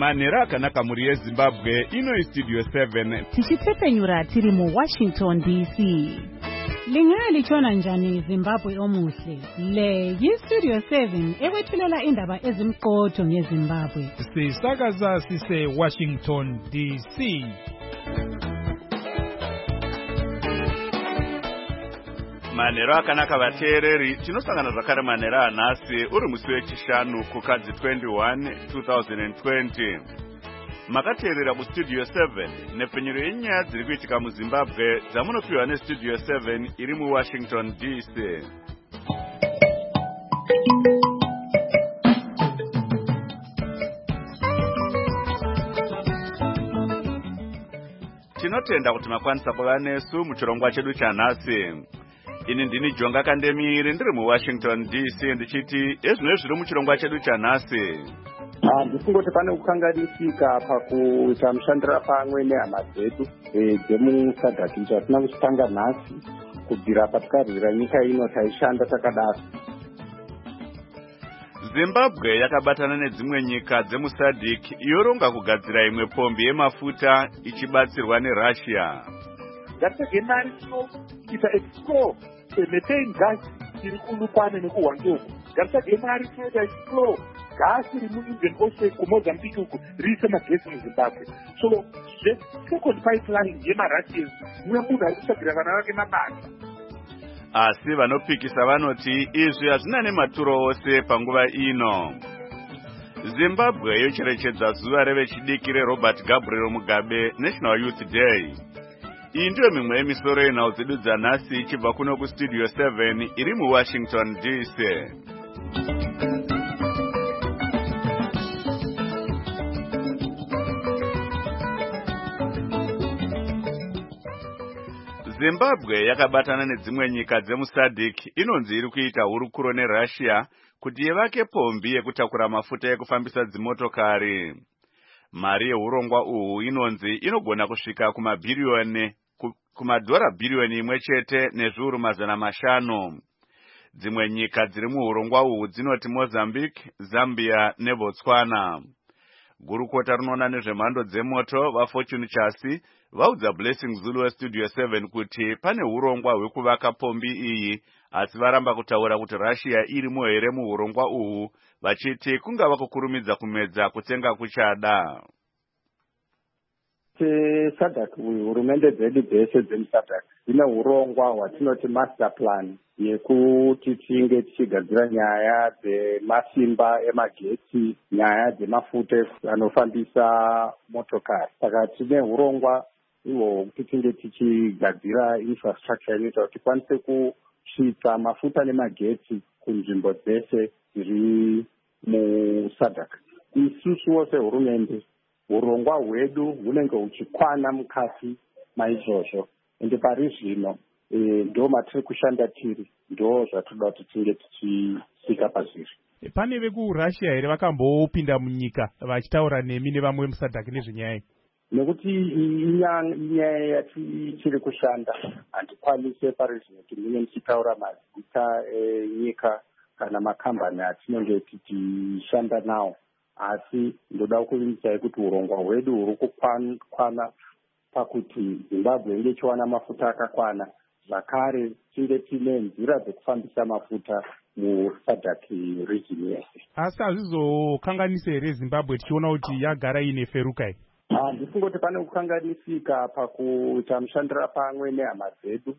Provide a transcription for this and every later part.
Manera akanaka muri yeZimbabwe ino Studio 7 tichitepenyura tiri mu Washington DC. Lingaya lichona njani Zimbabwe omuhle. Le yi-Studio 7 ekwethulela indaba ezimqotho ngeZimbabwe. Sisakaza sise Washington DC. Manera akanaka vateereri tinosangana zvakare manera anhasi uri musi wechishanu kukadzi 21 2020. Makateerera kuStudio 7 nepfenyuro yenyaya dziri kuitika muZimbabwe dzamunopiwa neStudio 7 iri muWashington DC. Tinotenda kuti makwanisa kuva nesu muchirongwa chedu chanhasi. Ini ndini Jonga Kandemiri ndiri muWashington DC ndichiti ezvino zviri muchirongwa chedu chanhasi. Ndikungoti pane kukanganisika pakuita mushandira pamwe nehama dzedu dzemuSADC chatina kuchitanga nhasi kubvira patikarwira nyika ino taishanda takadaro. Zimbabwe yakabatana nedzimwe nyika dzemuSADC yoronga kugadzira imwe pombi yemafuta ichibatsirwa neRussia. Ngatisage mari tinoita explore methane gas iri kunukwane nekuhwangeoko. Ngatisage mari tinoita explore gas iri muIndian Ocean kuMozambique uku riise magesi muZimbabwe. So second pipeline yemaRussians mumwe munhu ari kutsvagira vana vake mabasa. Asi vanopikisa vanoti izvi hazvina nematuro ose panguva ino. Zimbabwe yocherechedza zuva revechidiki reRobert Gabriel Mugabe National Youth Day. Iyi ndiyo mimwe yemisoro yenhau dzedu dzanhasi ichibva kuno kuStudio 7 iri muWashington DC. Zimbabwe yakabatana nedzimwe nyika dzemuSADC inonzi iri kuita hurukuro neRussia kuti yevake pombi yekutakura mafuta ekufambisa dzimotokari. Mari yehurongwa uhu inonzi inogona kusvika kumadhora bhiriyoni imwe chete nezviuru mazana mashanu. Dzimwe nyika dziri muhurongwa uhu dzinoti Mozambique, Zambia neBotswana. Gurukota rinoona nezvemhando dzemoto vaFortune Chasi vaudza Blessing Zulu weStudio 7 kuti pane hurongwa hwekuvaka pombi iyi, asi varamba kutaura kuti Russia irimo here muhurongwa uhu, vachiti kungava kukurumidza kumedza kutsenga kuchada. SADC hurumende dzedu dzese dzemuSADC dzine hurongwa hwatinoti master plan yekuti tinge tichigadzira nyaya dzemasimba emagetsi, nyaya dzemafuta anofambisa motokari. Saka tine hurongwa ihwo hwekuti tinge tichigadzira infrastructure inoita kuti tikwanise kusvitsa mafuta nemagetsi kunzvimbo dzese dziri muSADC. Isusuwo sehurumende hurongwa hwedu hunenge huchikwana mukati maizvozvo, ende pari zvino ndo matiri kushanda tiri, ndo zvatoda kuti tinge tichisvika pazviri. Pane vekuRussia here vakambopinda munyika vachitaura nemi nevamwe vemuSADC nezvenyaya? Nekuti inyaya yatichiri kushanda handikwanise pari zvino kuti ndinge ndichitaura mazita enyika kana makambani atinenge tichishanda nawo, asi ndoda kuvimbisai kuti urongwa hwedu huri kukwana pakuti Zimbabwe inge ichiwana mafuta akakwana, zvakare tinge tine nzira dzekufambisa mafuta muSADC region yese. Asi hazvizokanganise here Zimbabwe tichiona kuti yagara ine feruka here? Ndikungoti pane kukanganisika pakuita mushandira pamwe nehama dzedu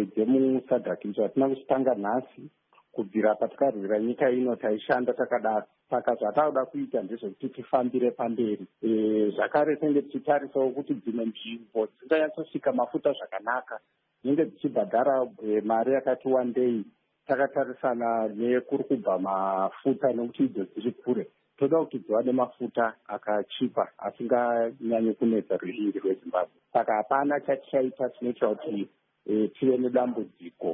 dzemuSADC chatina kuchitanga nhasi kubvira patikarwira nyika ino taishanda takadaro. Saka zvatakuda kuita ndezvekuti tifambire pamberi. Zvakare tinenge tichitarisawo kuti dzimwe nzvimbo dzinganyatsosvika mafuta zvakanaka dzinenge dzichibhadhara mari yakati wandei, takatarisana nekuri kubva mafuta nekuti idzo dziri kure. Toda kuti dziwane mafuta akachipa asinganyanyi kunetsa ruzhinji rweZimbabwe. Saka hapana chatichaita chinoita kuti tive nedambudziko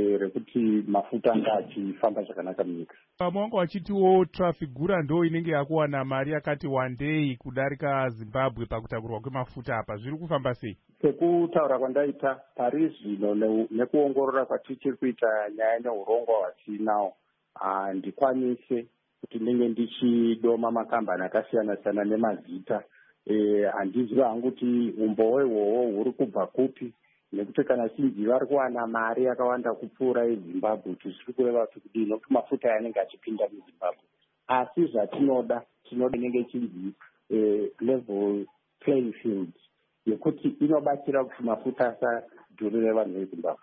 rekuti mafuta anga achifamba zvakanaka munyika. Pamwe wachitiwo Trafigura ndo inenge yakuwana mari yakati wandei kudarika Zimbabwe pakutakurwa kwemafuta apa, zviri kufamba sei? Sekutaura kwandaita pari zvino nekuongorora kwatichiri kuita nyaya nehurongwa hwatinawo, handikwanise kuti ndinge ndichidoma makambani akasiyana-siyana nemazita. Handizivi hangu kuti umboo ihwohwo huri kubva kupi, nekuti kana chinji vari kuwana mari yakawanda kupfuura yeZimbabwe, kuti zviri kureva kuti kudii, nokuti mafuta anenge achipinda muZimbabwe. Asi zvatinoda inenge chinji level playing field yekuti inobatsira kuti mafuta asadhurire vanhu veZimbabwe.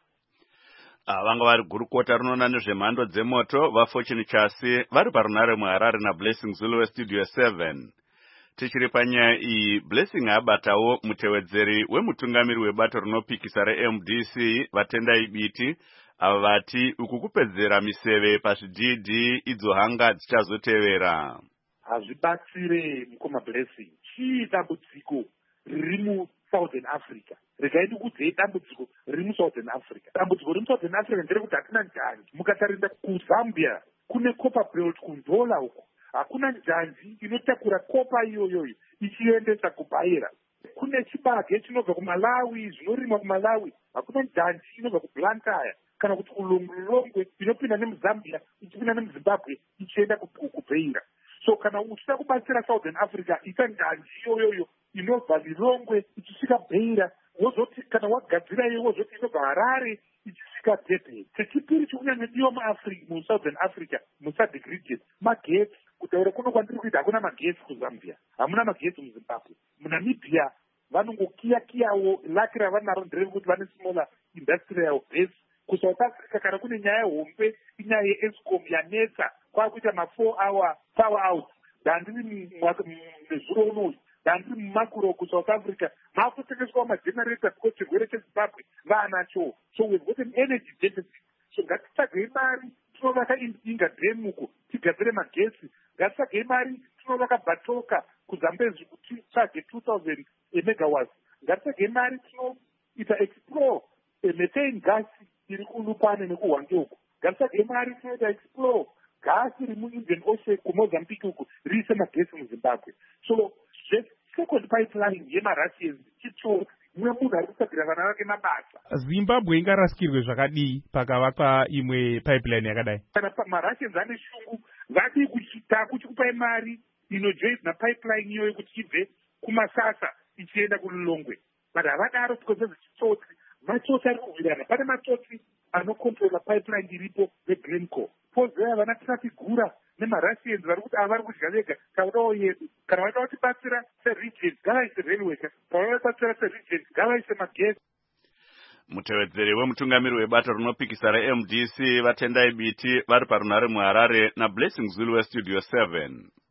Vanga vari gurukota rinoona nezvemhando dzemoto vaFortune Chasi vari parunare muHarare naBlessing Zulu weStudio 7. Tichiri panyaya iyi, Blessing abatawo mutevedzeri wemutungamiri webato rinopikisa reMDC Vatendai Biti, ava vati uku kupedzera miseve pazvidhidhi idzo hanga dzichazotevera. Hazvibatsire mukoma Blessing. Chii dambudziko riri muSouthern Africa? Regai ndikuudzei dambudziko riri muSouthern Africa. Dambudziko riri muSouthern Africa nderekuti hatina njanji. Mukatarisa kuZambia kune copper belt kundola uko, hakuna njanji inotakura kopa iyoyoyo ichiendesa kuBaira. Kune chibage chinobva kuMalawi, zvinorimwa kuMalawi, hakuna njanji inobva kuBlantyre kana kuti kuLongwe inopinda nemuZambia ichipinda nemuZimbabwe ichienda kuBeira. So kana uchida kubatsira Southern Africa, ita njanji iyoyoyo inobva Lilongwe ichisvika Beira, wozoti kana wagadzira iyo wozoti inobva Harare ichisvika Durban. Chechipiri chikunyanyodiwa muSouthern Africa, muSADC region, magetsi. Kutaura kuno kwandiri kuita hakuna magetsi kuZambia, hamuna magetsi muZimbabwe. MuNamibia vanongokiyakiyawo, laki ravanaro nderekuti vane smaller industrial base. KuSouth Africa kana kune nyaya hombe, inyaya yeEscom yanetsa, kwakuita ma4 hour power out. Dandiri nezuro unoyu, dandiri mumakuro kuSouth Africa, maakutengeswa magenerator because chirwere cheZimbabwe vaanacho. So we've got an energy deficit. So ngatitsvagei mari tinovaka Inga Dam uko tigadzire magetsi. Ngatitsvagei mari tinovaka Batoka kuZambezi kuti titsvage 2000 megawatts. Ngatitsvagei mari tinoita explore methane gas iri kuLupane nekuHwange uko. Ngatitsvagei mari tinoita explore gas iri muIndian Ocean kuMozambique uko riise magetsi muZimbabwe. So second pipeline yemaRussians chicho mumwe munhu ari kutsvagira vana vake mabasa. Zimbabwe ingarasikirwe zvakadii pakavakwa imwe pipeline yakadai? Kana maRussians ane shungu, vadi kuchikupai mari inojoin napipeline iyoyo kuti ibve kuMasasa ichienda kuLilongwe. But havadaro because zvezvechitsotsi. Matsotsi ari kuhwirana. Pane matsotsi anokontrola pipeline iripo veGlencore. Pozova vana Trafigura nemaRussians vari kuti ava vari kudya vega, taudawo yedu. Kana vaida kutibatsira seregion ngavaise railway, kana vaida kutibatsira seregion ngavaise magesi. Mutevedzeri wemutungamiri webato rinopikisa reMDC Vatendai Biti vari parunare muHarare naBlessing Zulu weStudio 7.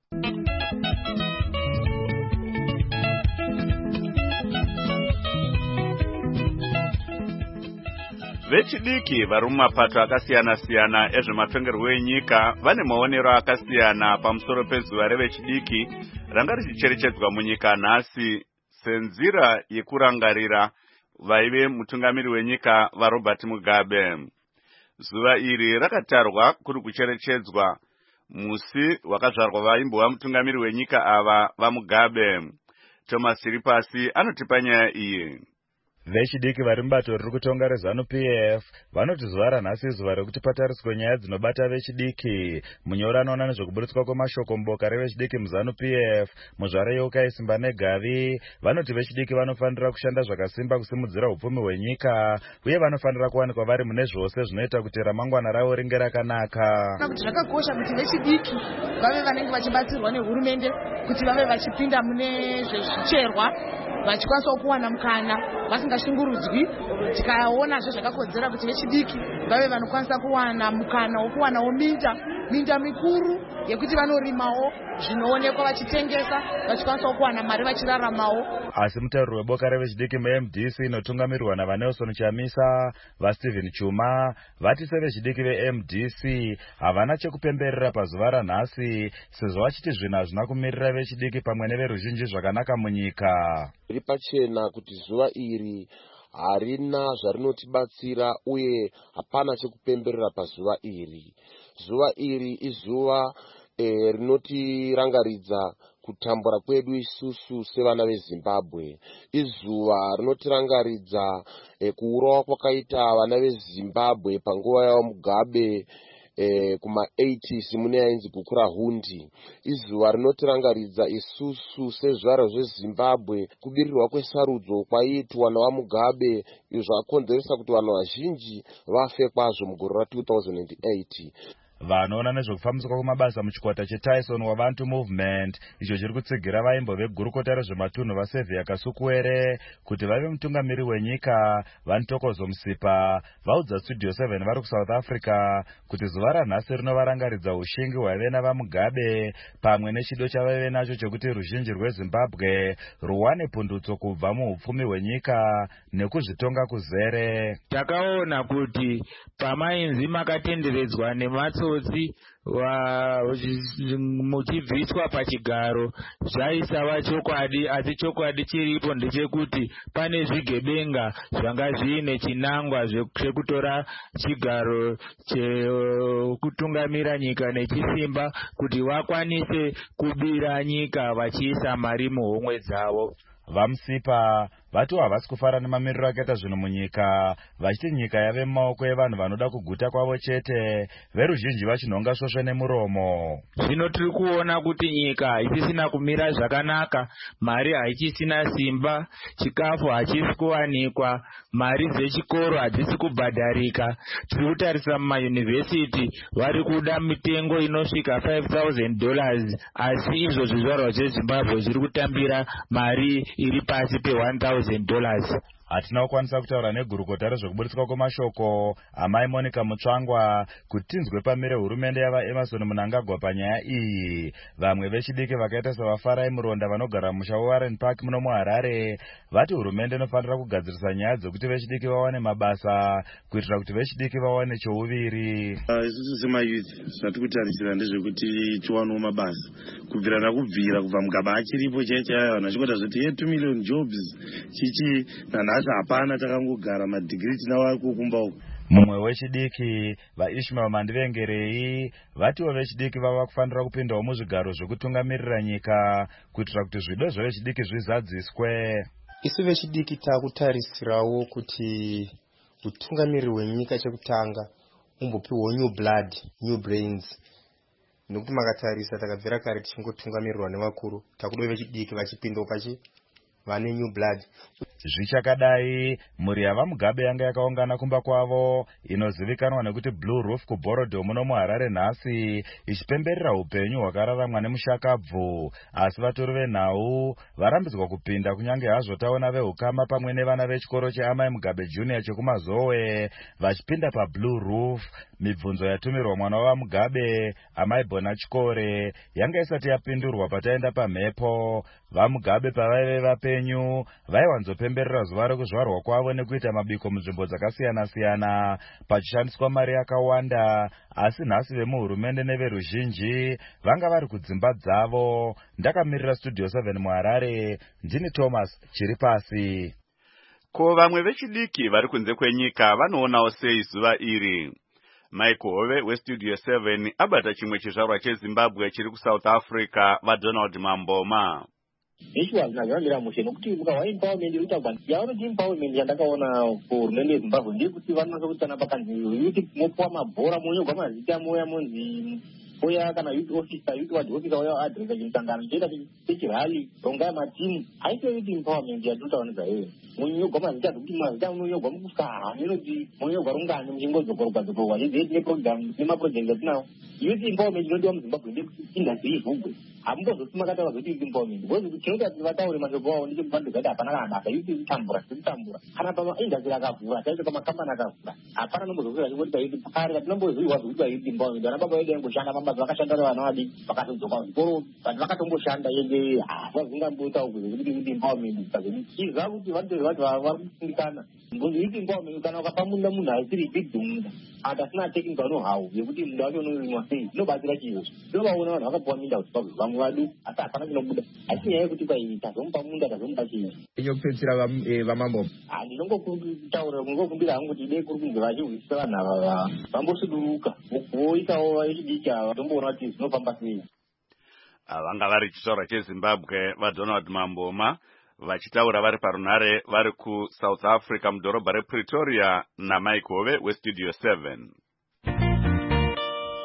Vechidiki vari mumapato akasiyana-siyana ezvematongerwo enyika vane maonero akasiyana pamusoro pezuva revechidiki ranga richicherechedzwa munyika nhasi senzira yekurangarira vaive mutungamiri wenyika vaRobert Mugabe. Zuva iri rakatarwa kuri kucherechedzwa musi wakazvarwa vaimbova mutungamiri wenyika ava vaMugabe. Thomas Chiripasi anotipa nyaya iyi. Vechidiki vari mubato riri kutonga reZANU-PF vanoti zuva ranhasi zuva rekuti patariswe nyaya dzinobata vechidiki. Munyori anoona nezvekuburitswa kwemashoko muboka revechidiki muZANU-PF muzvare Yokai Simba Negavi vanoti vechidiki vanofanira kushanda zvakasimba kusimudzira upfumi hwenyika uye vanofanira kuwanikwa vari mune zvose zvinoita kuti ramangwana ravo ringe rakanaka. Kuti zvakakosha kuti vechidiki vave vanenge vachibatsirwa nehurumende kuti vave vachipinda mune zvezvicherwa vachikwanisa kuwana mukana vasingashungurudzwi. Tikaonazve zvakakodzera kuti vechidiki vave vanokwanisa kuwana mukana wokuwanawo minda mikuru yekuti vanorimawo zvinoonekwa vachitengesa vachikwanisa kuwana mari vachiraramawo. Asi mutauriri weboka revechidiki muMDC inotungamirwa navaNelson Chamisa vaStephen Chuma vati sevechidiki veMDC havana chekupemberera pazuva ranhasi sezvo vachiti zvinhu hazvina kumirira vechidiki pamwe neveruzhinji zvakanaka munyika. Zviri pachena kuti zuva iri harina zvarinotibatsira uye hapana chekupemberera pazuva iri. Zuva iri izuva rinotirangaridza kutambura kwedu isusu sevana veZimbabwe. Izuva rinotirangaridza kuurawa kwakaita vana veZimbabwe panguva yavo Mugabe kuma-80s mune yainzi guku rahundi. Izuva rinotirangaridza isusu sezvaro zvezimbabwe kubirirwa kwesarudzo kwaiitwa navamugabe, izvo zvakonzeresa kuti vanhu vazhinji vafe kwazvo mugore ra2008. Vanoona nezvekufambiswa kwamabasa muchikwata cheTyson waBantu Movement, icho chiri kutsigira vaimbo vegurukota rezvematunhu vaSevhia Kasukuwere kuti vave mutungamiri wenyika, Vantokozo Musipa vaudza Studio 7 vari kuSouth Africa kuti zuva ranhasi rinovarangaridza ushingi hwaive navamugabe pamwe nechido chavaive nacho chekuti ruzhinji rweZimbabwe ruwane pundutso kubva muupfumi hwenyika nekuzvitonga kuzere. Takaona kuti pamainzi makatenderedzwa nematsotsi muchibviswa pachigaro zvaisava chokwadi, asi chokwadi chiripo ndechekuti pane zvigebenga zvanga zviine chinangwa zvekutora chigaro chekutungamira nyika nechisimba kuti vakwanise kubira nyika vachiisa mari muhomwe dzavo. VaMusipa vati havasi kufara nemamiriro akaita zvinhu munyika, vachiti nyika yave mumaoko evanhu vanoda kuguta kwavo chete, veruzhinji vachinhonga svosve nemuromo. Zvino tiri kuona kuti nyika haichisina kumira zvakanaka, mari haichisina simba, chikafu hachisi kuwanikwa, mari dzechikoro hadzisi kubhadharika. Tiri kutarisa mumayunivhesiti vari kuda mitengo inosvika $5,000, asi izvo zvizvarwa zveZimbabwe zviri kutambira mari iri pasi pe$1,000. Hatina kukwanisa kutaura negurukota rezvekuburitswa kwemashoko amai Monica Mutsvangwa kuti tinzwe pamire hurumende yava Emerson Mnangagwa panyaya iyi. Vamwe vechidiki vakaita savafarai muronda vanogara mumusha weWarren Park muno muHarare vati hurumende inofanira kugadzirisa nyaya dzekuti vechidiki vawane mabasa kuitira kuti vechidiki vawane chouviri. Isusu semayuthi zvati kutarisira ndezvekuti tiwanewo mabasa kubvira nakubvira kubva Mugabe achiripo chaichayo vanhu vachikota zvoti 2 million jobs chichi nanhasi hapana, takangogara madigiri tinawo kukumba uko. Mumwe wechidiki vaIshmael Mandivengerei vatiwo vechidiki vava kufanira kupindawo muzvigaro zvekutungamirira nyika kuitira kuti zvido zvevechidiki zvizadziswe. Isu vechidiki takutarisirawo kuti utungamiriri hwenyika chekutanga umbopiwo new blood, new brains. Nokuti makatarisa takabvira kare tichingotungamirirwa nevakuru, takudo vechidiki vachipindawo vane new blood. Zvichakadai, mhuri yavaMugabe yanga yakaungana kumba kwavo inozivikanwa nekuti Blue Roof kuBorodho muno muHarare nhasi ichipemberera upenyu hwakararamwa nemushakabvu, asi vatori venhau varambidzwa kupinda kunyange hazvo taona vehukama pamwe nevana vechikoro cheAmai Mugabe Junior chekumazowe vachipinda paBlue Roof. Mibvunzo yatumirwa mwana wavaMugabe Amai Bona Chikore yanga isati yapindurwa pataenda pamhepo. VaMugabe pavaive vapenyu vaiwanzopemberera zuva rekuzvarwa kwavo nekuita mabiko munzvimbo dzakasiyana-siyana pachishandiswa mari yakawanda, asi nhasi vemuhurumende neveruzhinji vanga vari kudzimba dzavo. Ndakamirira Studio 7 muHarare, ndini Thomas Chiripasi. Ko vamwe vechidiki vari kunze kwenyika vanoonawo sei zuva iri? Mike Hove weStudio 7 abata chimwe chizvarwa cheZimbabwe chiri kuSouth Africa vaDonald Mamboma. Ichi hazvinazvamira mushe nokuti ukawa empowerment irikutagwa yavanoti empowerment yandakaona kuhurumende yeZimbabwe ndeyekuti vanonasa kutana pakanzi yuti mopuwa mabhora monyorwa mazita moya monzi oya kana youth officer, youth ward officer oya adresa chimusangano choita chechirali ronga matimu. Haisi youth empowerment yatinotaura nezvayo. Monyorwa mazita zvekuti mazita monyorwa mukusaha inoti monyorwa rungano muchingodzokorwa izvi neprogram nemaproject atinawo. Youth empowerment inodiwa muZimbabwe ndekuti industry ivhugwe. Hamumbozoti makataura kuti youth empowerment ngozi tinota vataure mashoko avo ndechekubando zvati hapana kana basa youth kutambura kana pamaindustry akavhura chaito pamakambani akavhura hapana nombozokura chingoti paiti kare patinomboziviwa zvekuti youth empowerment vana baba vedu yangoshanda mabasa vakashanda nevana vadiki vakatodzoka kuzvikoro vati vakatomboshanda yende vazingamboitawo kuti youth empowerment izva kuti vanoti vari kufundikana ngozi youth empowerment kana ukapamunda munhu haisiri big munda atasina technical know-how yekuti munhu wacho unorimwa sei inobatsira chiyo tinovaona vanhu vakapuwa minda kuti vamwe vadu asi hapana chinobuda asi nyaya yekuti kwai tazomupa munda tazomupa chii chokupedzisira vamambo ndinongotaura kungokumbira hangu kuti dei kuri kunge vachihwisisa vanhu ava vambosuduruka voitawo vechidiki ava tomboona kuti zvinofamba sei. Vanga vari chizvarwa cheZimbabwe vaDonald Mamboma vachitaura vari parunhare vari kuSouth Africa mudhorobha rePretoria naMike Hove weStudio 7.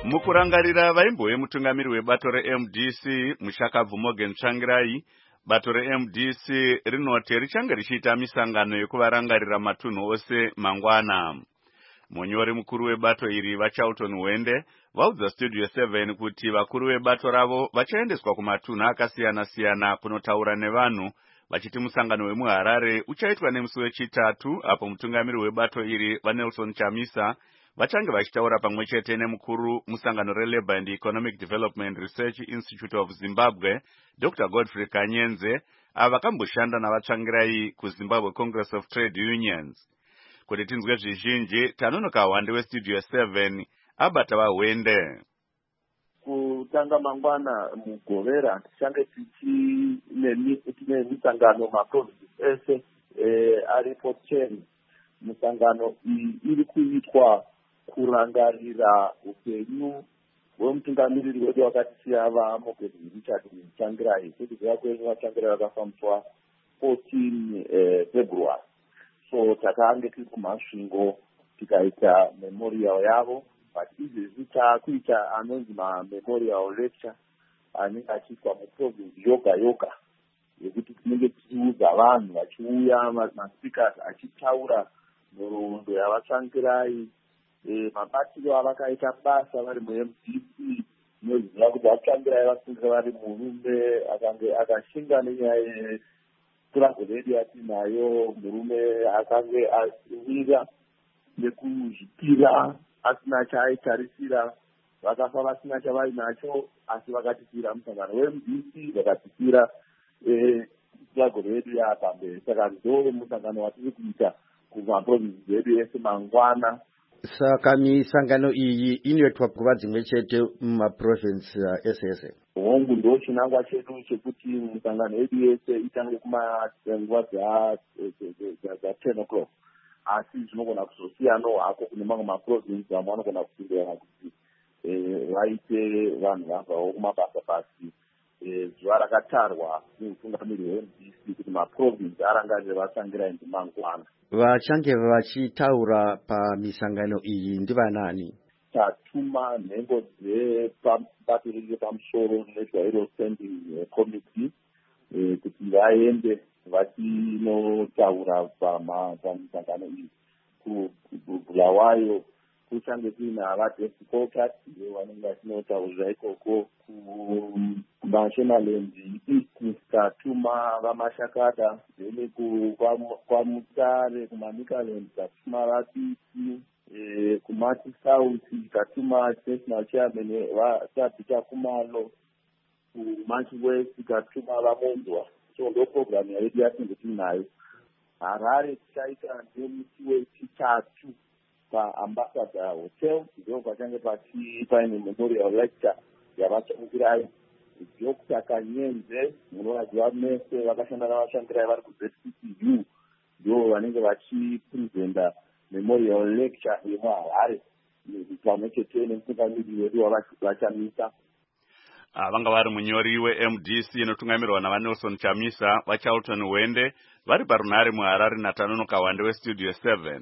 Mukurangarira vaimbowe mutungamiri webato reMDC Mushakabvu Morgan Tsvangirai, bato reMDC rinoti richange richiita misangano yekuvarangarira matunhu ose mangwana. Munyori mukuru webato iri vaCharlton Wende vaudza Studio 7 kuti vakuru vebato ravo vachaendeswa kumatunhu akasiyana-siyana kunotaura nevanhu, vachiti musangano wemuHarare uchaitwa nemusi wechitatu, apo mutungamiri webato iri vaNelson Chamisa vachange vachitaura pamwe chete nemukuru musangano reLabour and Economic Development Research Institute of Zimbabwe Dr. Godfrey Kanyenze, ava vakamboshanda navatsvangirai kuZimbabwe Congress of Trade Unions. Kuti tinzwe zvizhinji, tanonoka Wande weStudio 7 abata vaWende. Kutanga mangwana mugovera tichange tine misangano maprovinsi ese aripo 10. Misangano iyi iri kuitwa kurangarira upenyu hwemutungamiriri wedu wakatisiya vaMorgan Richard Tsvangirai kuti zvakwenyu vaTsvangirai vakafambiswa 14 February. So takange tiri kumasvingo tikaita memorial yavo, but izvezvi takuita anonzi memorial lecture anenge achiitwa muprovinsi yoga yoga, yekuti tinenge tichiudza vanhu vachiuya maspeakers achitaura nhoroondo yavaTsvangirai, mabatiro avakaita basa vari muMDC. Inoziva kuti vaTsvangirai vasinga vari murume akange akashinga nenyaya yestruggle yedu yatinayo, murume akange asiwira nekuzvipira asina chaaitarisira, vakafa vasina chavainacho, asi vakatisira musangano weMDC, vakatisira struggle yedu yapamberi. Saka ndo musangano watiri kuita kumaprovinsi edu ese mangwana. Saka misangano iyi inoitwa kuva dzimwe chete mumaprovinsi ese. Hongu ndo chinangwa chedu chekuti misangano yedu yese itange kumanguva dza 10 o'clock, asi zvinogona kuzosiyanawo hako kune mamwe maprovinsi amwe anogona kupindirana kuti vaite vanhu vabvawo kumabasa pasi zuva rakatarwa neutungamiri hweMDC kuti maprovinsi arangarire vaTsvangirai ndimangwana. Vachange vachitaura pamisangano iyi ndivanani? Tatuma nhengo dzebato riri pamusoro rinoitwa iro standing committee kuti vaende vachinotaura pamisangano iyi. Kubulawayo kuchange kuina vaDespocat vanenge vachinotaurira ikoko. kuMashonaland East tatuma vaMashakada, then kwaMutare kuManikaland tatuma vaPisi, kuMati South tatuma National Chairman vaTabita Kumalo, kuMachi West tatuma vaMondwa. So ndo program yedu yatinge tinayo. Harare tichaita nemusi wechitatu paAmbassador Hotel, ndo pachange paine memorial lecture yavaTsvangirai. Dr. Kanyenze munovaziva mese vakashanda navaTsvangirai vari kuZCCU, ndo vanenge vachipresenta memorial lecture yemuHarare pamwe chete nemutungamiri wedu wavaChamisa. Vanga vari munyori weMDC inotungamirwa navaNelson Chamisa, vaCharlton Wende vari parunhare muHarare naTanonoka Wande weStudio 7.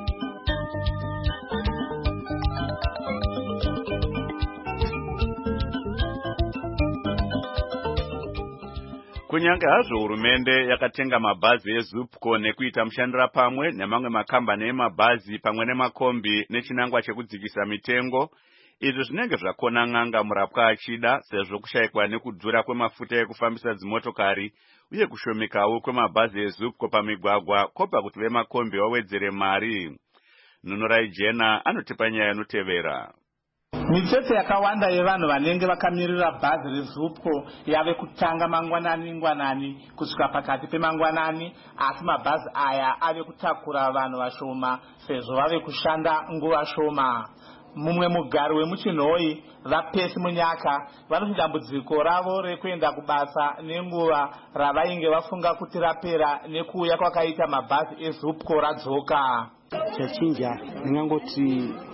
Kunyange hazvo hurumende yakatenga mabhazi eZupco nekuita mushandira pamwe nemamwe makambani emabhazi pamwe nemakombi nechinangwa chekudzikisa mitengo, izvo zvinenge zvakona n'anga murapwa achida, sezvo kushayikwa nekudhura kwemafuta ekufambisa dzimotokari uye kushomekawo kwemabhazi eZupco pamigwagwa kopa kuti vemakombi wawedzere mari. Nunorai Jena anotipa nyaya inotevera. Mitsetse yakawanda yevanhu vanenge vakamirira bhazi reZupco yave kutanga mangwanani kusvika pakati pemangwanani, asi mabhazi aya ave kutakura vanhu vashoma sezvo vave kushanda nguva shoma. Mumwe mugari wemuChinhoi, vaPesi Munyaka, vanoti dambudziko ravo rekuenda kubasa nenguva ravainge vafunga kuti rapera nekuuya kwakaita mabhazi eZupco radzoka. Chachinja ndingangoti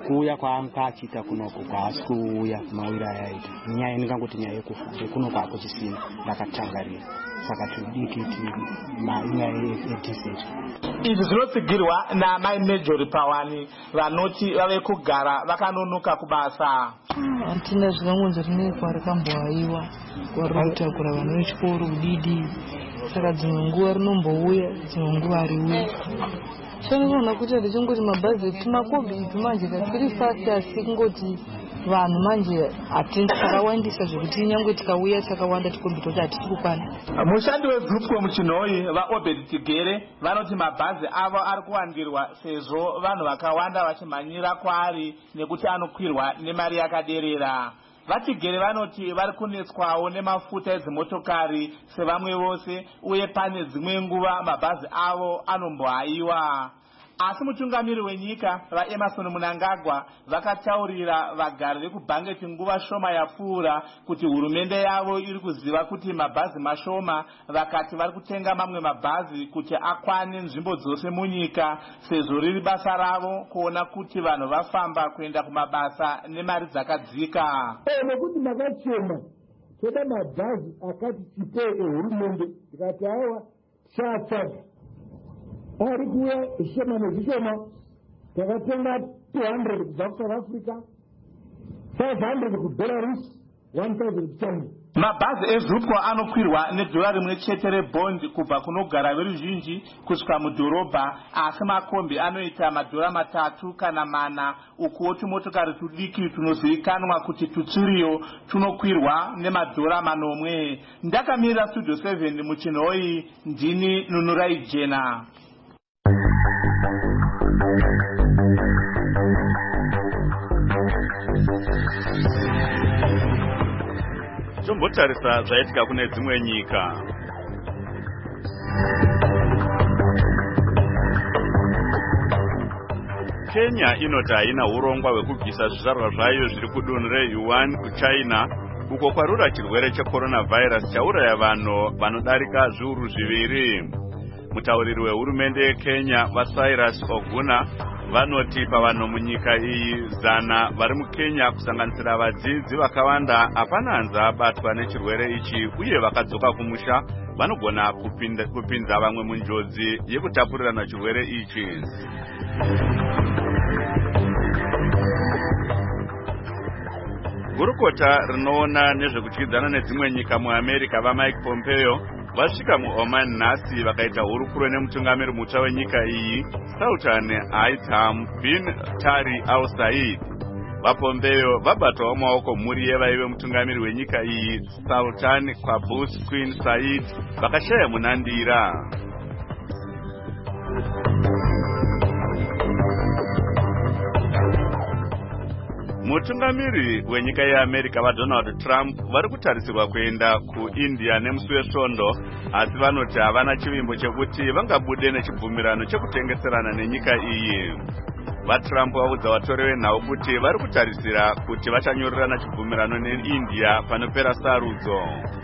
kuuya kwaanga achiita kunoko kwaasi kuuya mawira ayaita nyaya ndingangoti nyaya yekufa ndekuno kwako chisina ndakatangarira saka tidikiti nyaya yedhizeri. Izvi zvinotsigirwa namai Majori Pawani vanoti vave kugara vakanonoka kubasa. Hatina zvinongonzo rine kwarikambohaiwa kwariri kutakura vana vechikoro kudidi, saka dzimwe nguva rinombouya dzimwe nguva hariuya. Chandinoona kuti ndichingoti mabhazi tumakobi manje katiri fast asi kungoti vanhu manje hatendi takawandisa zvekuti nyangwe tikauya takawanda tikombita kuti hatisi kukwana. Mushandi webvupwe muchinhoi vaObed Tigere vanoti mabhazi avo ari kuwandirwa sezvo vanhu vakawanda vachimhanyira kwaari nekuti anokwirwa nemari yakaderera. Vatigere vanoti vari kunetswawo nemafuta edzimotokari sevamwe vose uye pane dzimwe nguva mabhazi avo anombohaiwa. Asi mutungamiri wenyika vaEmerson Mnangagwa vakataurira vagari vekubhangeti nguva shoma yapfuura kuti hurumende yavo iri kuziva kuti mabhazi mashoma, vakati vari kutenga mamwe mabhazi kuti akwane nzvimbo dzose munyika sezvo riri basa ravo kuona kuti vanhu vafamba kuenda kumabasa nemari dzakadzika. Nekuti makachema toda mabhazi akati tipei ehurumende tikati aiwa chatsvaga ari kuuya zvishoma nezvishoma takatenga 200 kubva kuSouth Africa, 500 kuBelarus, 1000 kuChina. Mabhazi ezupwa anokwirwa nedolari rimwe chete rebondi kubva kunogara veruzhinji kusvika mudhorobha, asi makombi anoita madhora 3 kana 4, ukuwo tumotokari tudiki tunozivikanwa kuti tutsiriyo tunokwirwa nemadhora 9. Ndakamirira Studio 7 muchinhoi, ndini Nunurai Jena. Tombotarisa zvaitika kune dzimwe nyika. Kenya inoti haina urongwa hwekubvisa zvizvarwa zvayo zviri kudunhu reYuan kuChina, uko kwarura chirwere checoronavirus chauraya vanhu vanodarika zviuru 2. Mutauriri wehurumende yeKenya vaCyrus Oguna vanoti pavanhu munyika iyi 100 vari muKenya kusanganisira vadzidzi vakawanda hapana hanzi abatwa nechirwere ichi, uye vakadzoka kumusha vanogona kupinza vamwe munjodzi yekutapurirana chirwere ichi. Gurukota rinoona nezvekudyidzana nedzimwe nyika muAmerica vaMike Pompeo vasvika muOman nhasi vakaita hurukuro nemutungamiri mutsva wenyika iyi Sultan Haitham bin Tari Al Said. VaPompeo vabatawo maoko mhuri yevaive mutungamiri wenyika iyi Sultan Qaboos Queen Said vakashaya munandira. Mutungamiri wenyika yeAmerica vaDonald Trump vari kutarisirwa kuenda kuIndia nemusi wesvondo, asi vanoti havana chivimbo chekuti vangabude nechibvumirano chekutengeserana nenyika iyi. VaTrump vaudza vatori venhau kuti vari kutarisira kuti vachanyorerana chibvumirano neIndia panopera sarudzo.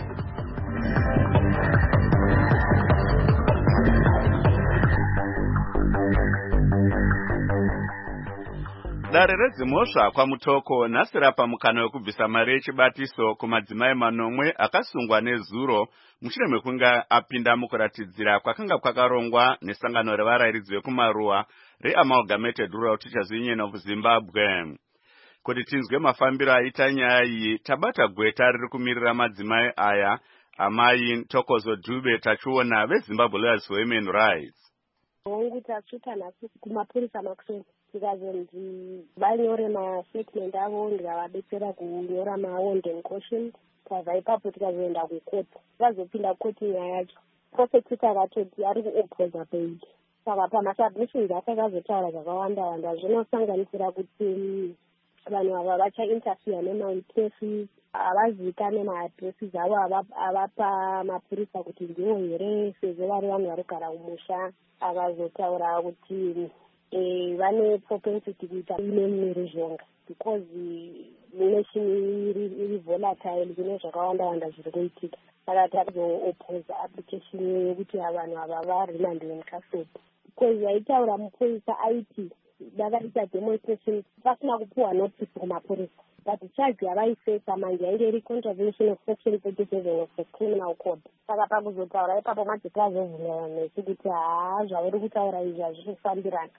Dare redzimhosva kwaMutoko nhasi rapa mukana wekubvisa mari yechibatiso kumadzimai 9 akasungwa nezuro mushure mekunge apinda mukuratidzira kwakanga kwakarongwa nesangano revarairidzi vekumaruwa reAmalgamated Rural Teachers Union of Zimbabwe. Kuti tinzwe mafambiro aita nyaya iyi, tabata gweta riri kumirira madzimai aya, amai Ntokozo Dube tachiona veZimbabwe Lawyers for Women Rights. Wangu tasvika nhasi kumapurisa makuseni tikazonzi vanyore mastatement avo, ndikavadetsera kunyora mawonden caution. Kabva ipapo tikazoenda kukoti, tikazopinda koti nyaya yacho. Prosecutor akatoti ari kuopoza page, saka pamasubmissions akakazotaura zvakawanda zvinosanganisira kuti vanhu ava vachainterfere nemainterviews, havazikane maadresses avo avapa mapurisa kuti ndiwo here sezvo vari vanhu varikugara kumusha. Akazotaura kuti vane propensity kuita imwe ruzhonga because nation iri volatile, kune zvakawanda zviri kuitika. Akati akazoopposa application yekuti vanhu ava varimandwe in custody because vaitaura mupurisa aiti dakaita demonstration pasina kupuwa notice kumapurisa but charge yavaisesa manje yainge iri contravention of section 37 of the criminal code. Saka pakuzotaura ipapo majeka azovhunira nechikuti zvauri kutaura izvi hazvifambirana.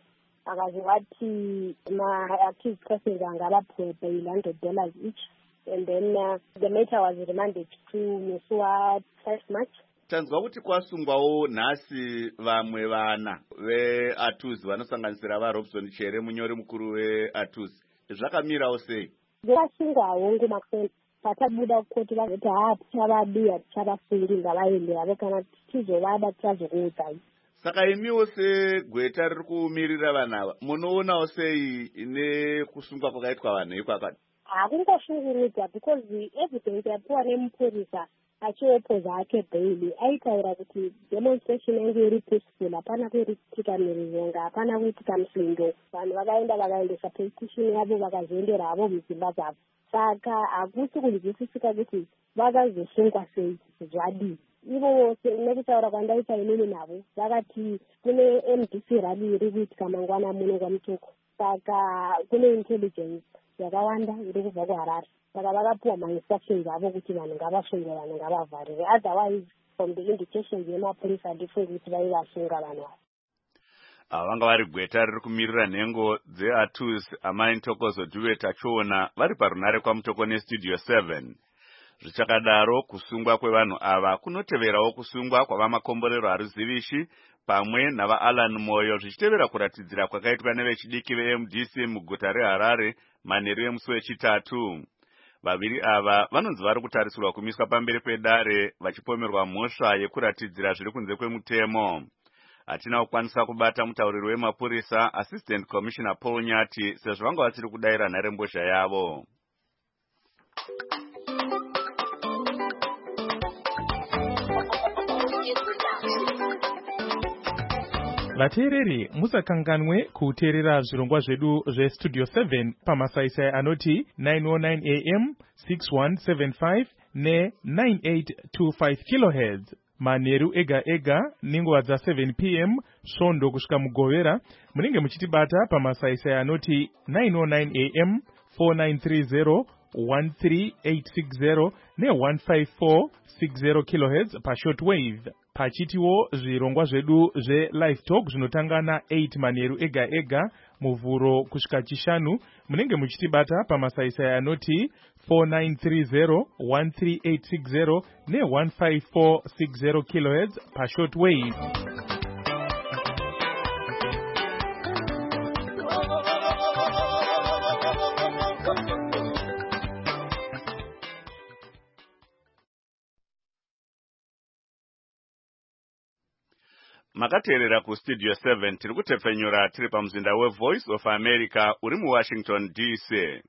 Akazovati ma-accused persons angavapuwe bail $100 each. And then the matter was remanded to Musuwa 5 March. Tanzwa kuti kwasungwawo nhasi vamwe vana veAtusi vanosanganisira vaRobson Chere munyori mukuru weAtusi. Zvakamirawo sei? Vakasungwawo ngumakuseni patabuda kuti vazoti tichavadiya tichavasungi ngavaenderavo kana tichizovada tichazokuudzai. Saka imiwo segweta riri kumirira vanhu munoonawo sei nekusungwa kwakaitwa vanhu ikwakati? Hakungoshungurudza because evidence yapiwa nemupurisa achiopoza ake bail aitaura kuti demonstration yange iri peaceful, hapana kuitika mirizonga, hapana kuitika musindo. Vanhu vakaenda vakaendesa petition yavo vakazoendera havo mudzimba dzavo. Saka hakusi kunzwisisika kuti vakazosungwa sei zvadii. Ivo nekutaura kwandaita inini navo vakati kune MDC rally iri kuitika mangwana muno kwaMutoko. Saka kune intelligence yakawanda iri kubva kuHarare. Saka vakapuwa ma-instructions avo kuti vanhu ngavasunge, vanhu ngavavharire. Otherwise from the indications yemapurisa handifungi kuti vaivasunga vanhu ava. Vanga vari gweta riri kumirira nhengo dzeAtusi amai Ntokozo Duet achiona vari parunare kwaMutoko neStudio 7. Zvichakadaro kusungwa kwevanhu ava kunoteverawo kusungwa kwavamakomborero haruzivishi pamwe navaAlan Moyo zvichitevera kuratidzira kwakaitwa nevechidiki veMDC muguta reHarare manheru emusi wechitatu. Vaviri ava vanonzi vari kutarisirwa kumiswa pamberi pedare vachipomerwa mhosva yekuratidzira zviri kunze kwemutemo. Hatina kukwanisa kubata mutauriri wemapurisa Assistant Commissioner Paul Nyati sezvo vanga vasiri kudayira nharembozha yavo. Vateereri musakanganwe kuteerera zvirongwa zvedu zveStudio 7 pamasaisai anoti 909 AM, 6175 ne9825 kHz. Manheru ega ega ninguva dza7 PM svondo kusvika mugovera munenge muchitibata pamasaisai anoti 909 AM, 4930 13860 ne15460 kHz pashortwave. Pachitiwo zvirongwa zvedu zve-live talk zvinotanga na8 manheru ega ega muvhuro kusvika chishanu munenge muchitibata pamasaisai anoti 4930 13860 ne15460 kHz pashortwave. Makateerera kuStudio 7 tiri kutepfenyura tiri pamuzinda weVoice of America uri muWashington DC.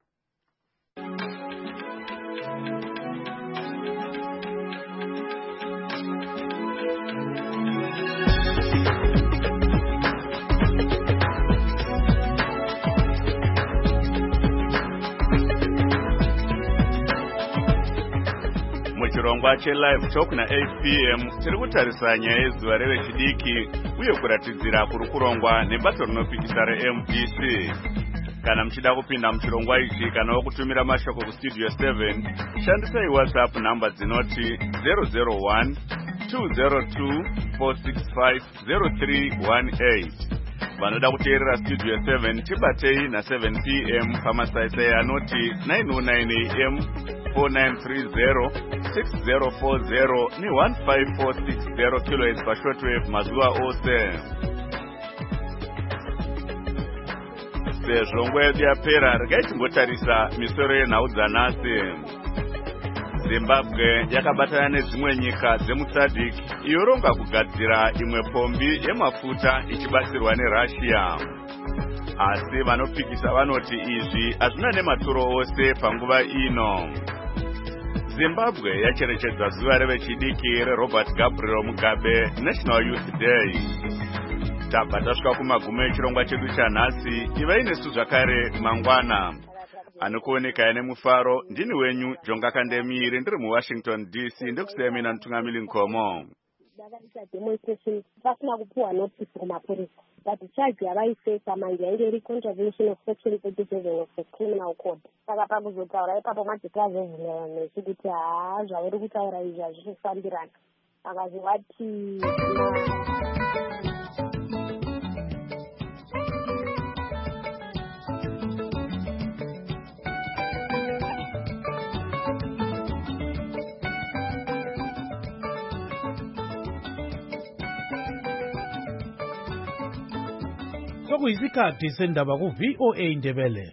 Muchirongwa che-live talk na8 PM tiri kutarisa nyaya yezuva revechidiki uye kuratidzira kuri kurongwa nebato rinopikisa reMDC. Kana muchida kupinda muchirongwa ichi kana kutumira mashoko kuStudio 7 shandisai WhatsApp namba dzinoti 001 202 465 0318. Vanoda kuteerera Studio 7 tibatei na7 PM pamasaisai anoti 909 AM, 4930 6040 ne15460 kHz pashortwave mazuva ose. Sezvo nguva yedu yapera regai timbotarisa misoro yenhau dzanhasi. Zimbabwe yakabatana nedzimwe nyika dzemuSADC yoronga kugadzira imwe pombi yemafuta ichibatsirwa neRussia. Asi vanopikisa vanoti izvi hazvina nematuro ose panguva ino. Zimbabwe yacherechedza zuva revechidiki reRobert Gabriel Mugabe National Youth Day. Tabva tasvika kumagumo echirongwa chedu chanhasi. Ivai nesu zvakare mangwana. Anokuoneka nemufaro ndini wenyu Jonga Kandemiri ndiri muWashington DC ndekusiyamina Mutungamiri Nkomo. vakaita demonstration pasina kupuwa notice kumapurisa but charge yavaisesa manje yainge iri contravention of section 37 of the criminal code saka pakuzotaura ipapo madeclaration nechikuti zvauri kutaura izvi hazvifambirana akazovati sokuyisikhathi sendaba ku-VOA Indebele.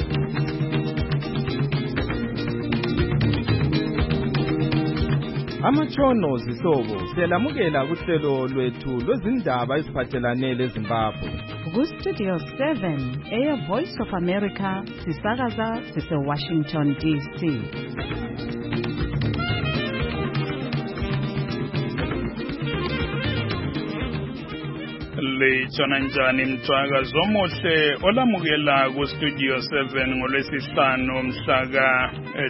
Amatshono zihlobo siyalamukela kuhlelo lwethu lwezindaba eziphathelane leZimbabwe. Ku-Studio 7 Air Voice of America sisakaza sise-Washington DC. Litshona njani mthwakazi omuhle olamukela ku-Studio 7 ngolwesihlanu mhlaka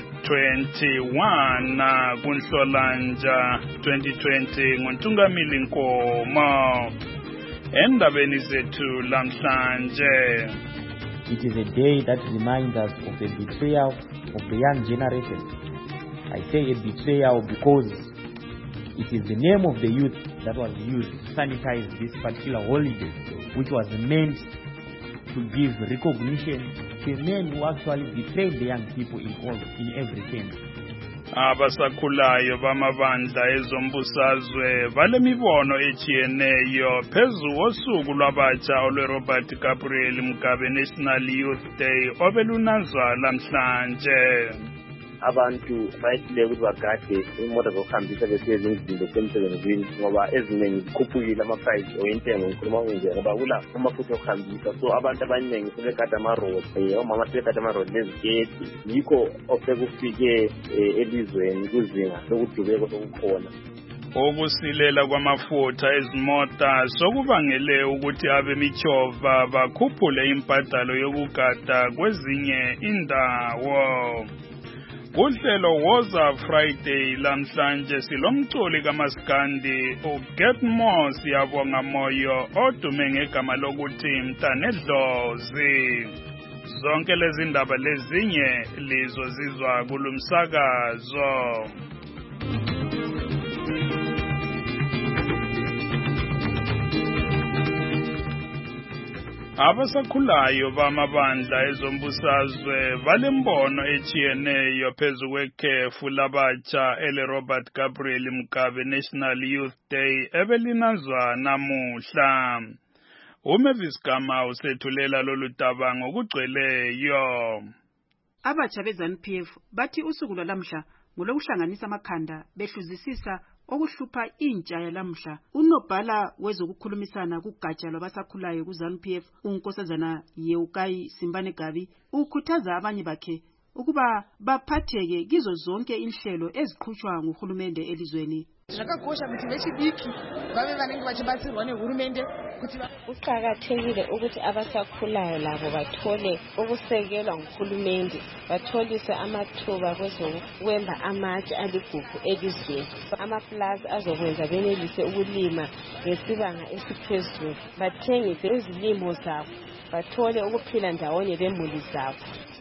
21 kuNhlolanja 2020 nguNtungamili Nkomo. Endabeni zethu lamhlanje. It is a day that reminds us of the betrayal of the young generation. I say a betrayal because it is the name of the youth that was used to sanitize this particular holiday, which was meant to give recognition to men who actually betrayed the young people in every sense. Abasakhulayo bamabandla ezombusazwe balemibono echiyeneyo phezu kosuku lwabatsha olweRobert Gabriel Mugabe National Youth Day obelunazwa lamhlanje. Abantu bayile ukuthi bagade imoto zokuhambisa beseze endlini besemsebenzini ngoba eziningi zikhuphukile ama-price oyentengo ngikhuluma nje ngoba kula amafutha okuhambisa so abantu abaningi sebegada amarodi omama sebegada amarodi neziketi yikho osekufike elizweni kuzinga lokudubeka sokukhona. Ukusilela kwamafutha ezimota sokubangele ukuthi abemichova bakhuphule imbadalo yokugada kwezinye indawo. Uhlelo woza Friday lamhlanje silomculi kaMaskandi uGet More siyabonga moyo odume ngegama lokuthi Mtanedlozi. Zonke lezi ndaba lezinye lizozizwa kulumsakazo. Abasakhulayo bamabandla ezombusazwe balembono echiyeneyo phezu kwekhefu labatsha eleRobert Gabriel Mugabe National Youth Day ebelinazwa namuhla. Umavis Gama usethulela lolu daba ngokugcweleyo. Abatsha beZANU-PF bathi usuku lwalamhla ngolokuhlanganisa amakhanda behluzisisa okuhlupha intsha yalamhla. Unobhala wezokukhulumisana kugatsha lwabasakhulayo kuZANU-PF uNkosazana Yeukai Simbane Gabi ukhuthaza abanye bakhe ukuba baphatheke kizo zonke inhlelo eziqhutshwa nguhulumende elizweni. Zvakakosha kuti vechidiki vave vanenge vachibatsirwa nehurumende kuti kuqakathekile ukuthi abasakhulayo labo bathole ukusekelwa nguhulumende, batholise amathuba kwezokwemba amatshe aligugu elizweni, amaplazi azokwenza benelise ukulima ngesibanga esiphezulu, bathengise izilimo zabo, bathole ukuphila ndawonye lemuli zabo.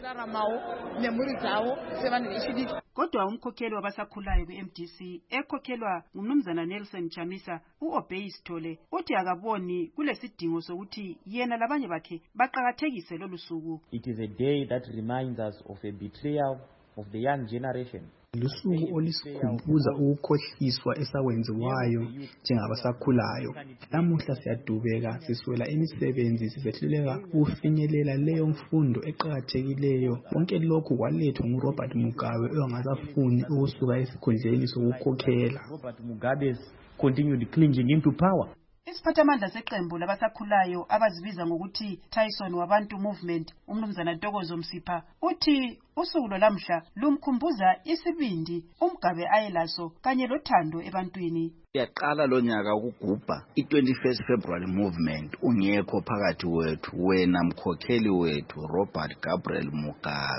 Kodwa umkhokheli wabasakhulayo ku-MDC ekhokhelwa ngumnumzana Nelson Chamisa u-Obey Sithole uthi akaboni kulesidingo sokuthi yena labanye bakhe baqakathekise lolu suku. It is a day that reminds us of a betrayal of the young generation. Lusuku olisikhumbuza ukukhohliswa esakwenziwayo njengabasakhulayo. Namuhla siyadubeka, siswela imisebenzi, sisehluleka ukufinyelela leyo mfundo eqakathekileyo. Konke lokhu kwalethwa nguRobert Mugabe ongasafuni ukusuka esikhundleni sokukhokhela. Robert Mugabe's continued clinging into power. Isiphathamandla seqembu labasakhulayo abazibiza ngokuthi Tyson Wabantu Movement, umnumzana Ntokozo Msipha, uthi usuku lwalamhla lumkhumbuza isibindi uMgabe ayelaso kanye lothando ebantwini. Yaqala lo nyaka ukugubha i-21st February movement ungekho phakathi wethu, wena mkhokheli wethu Robert Gabriel Mugabe.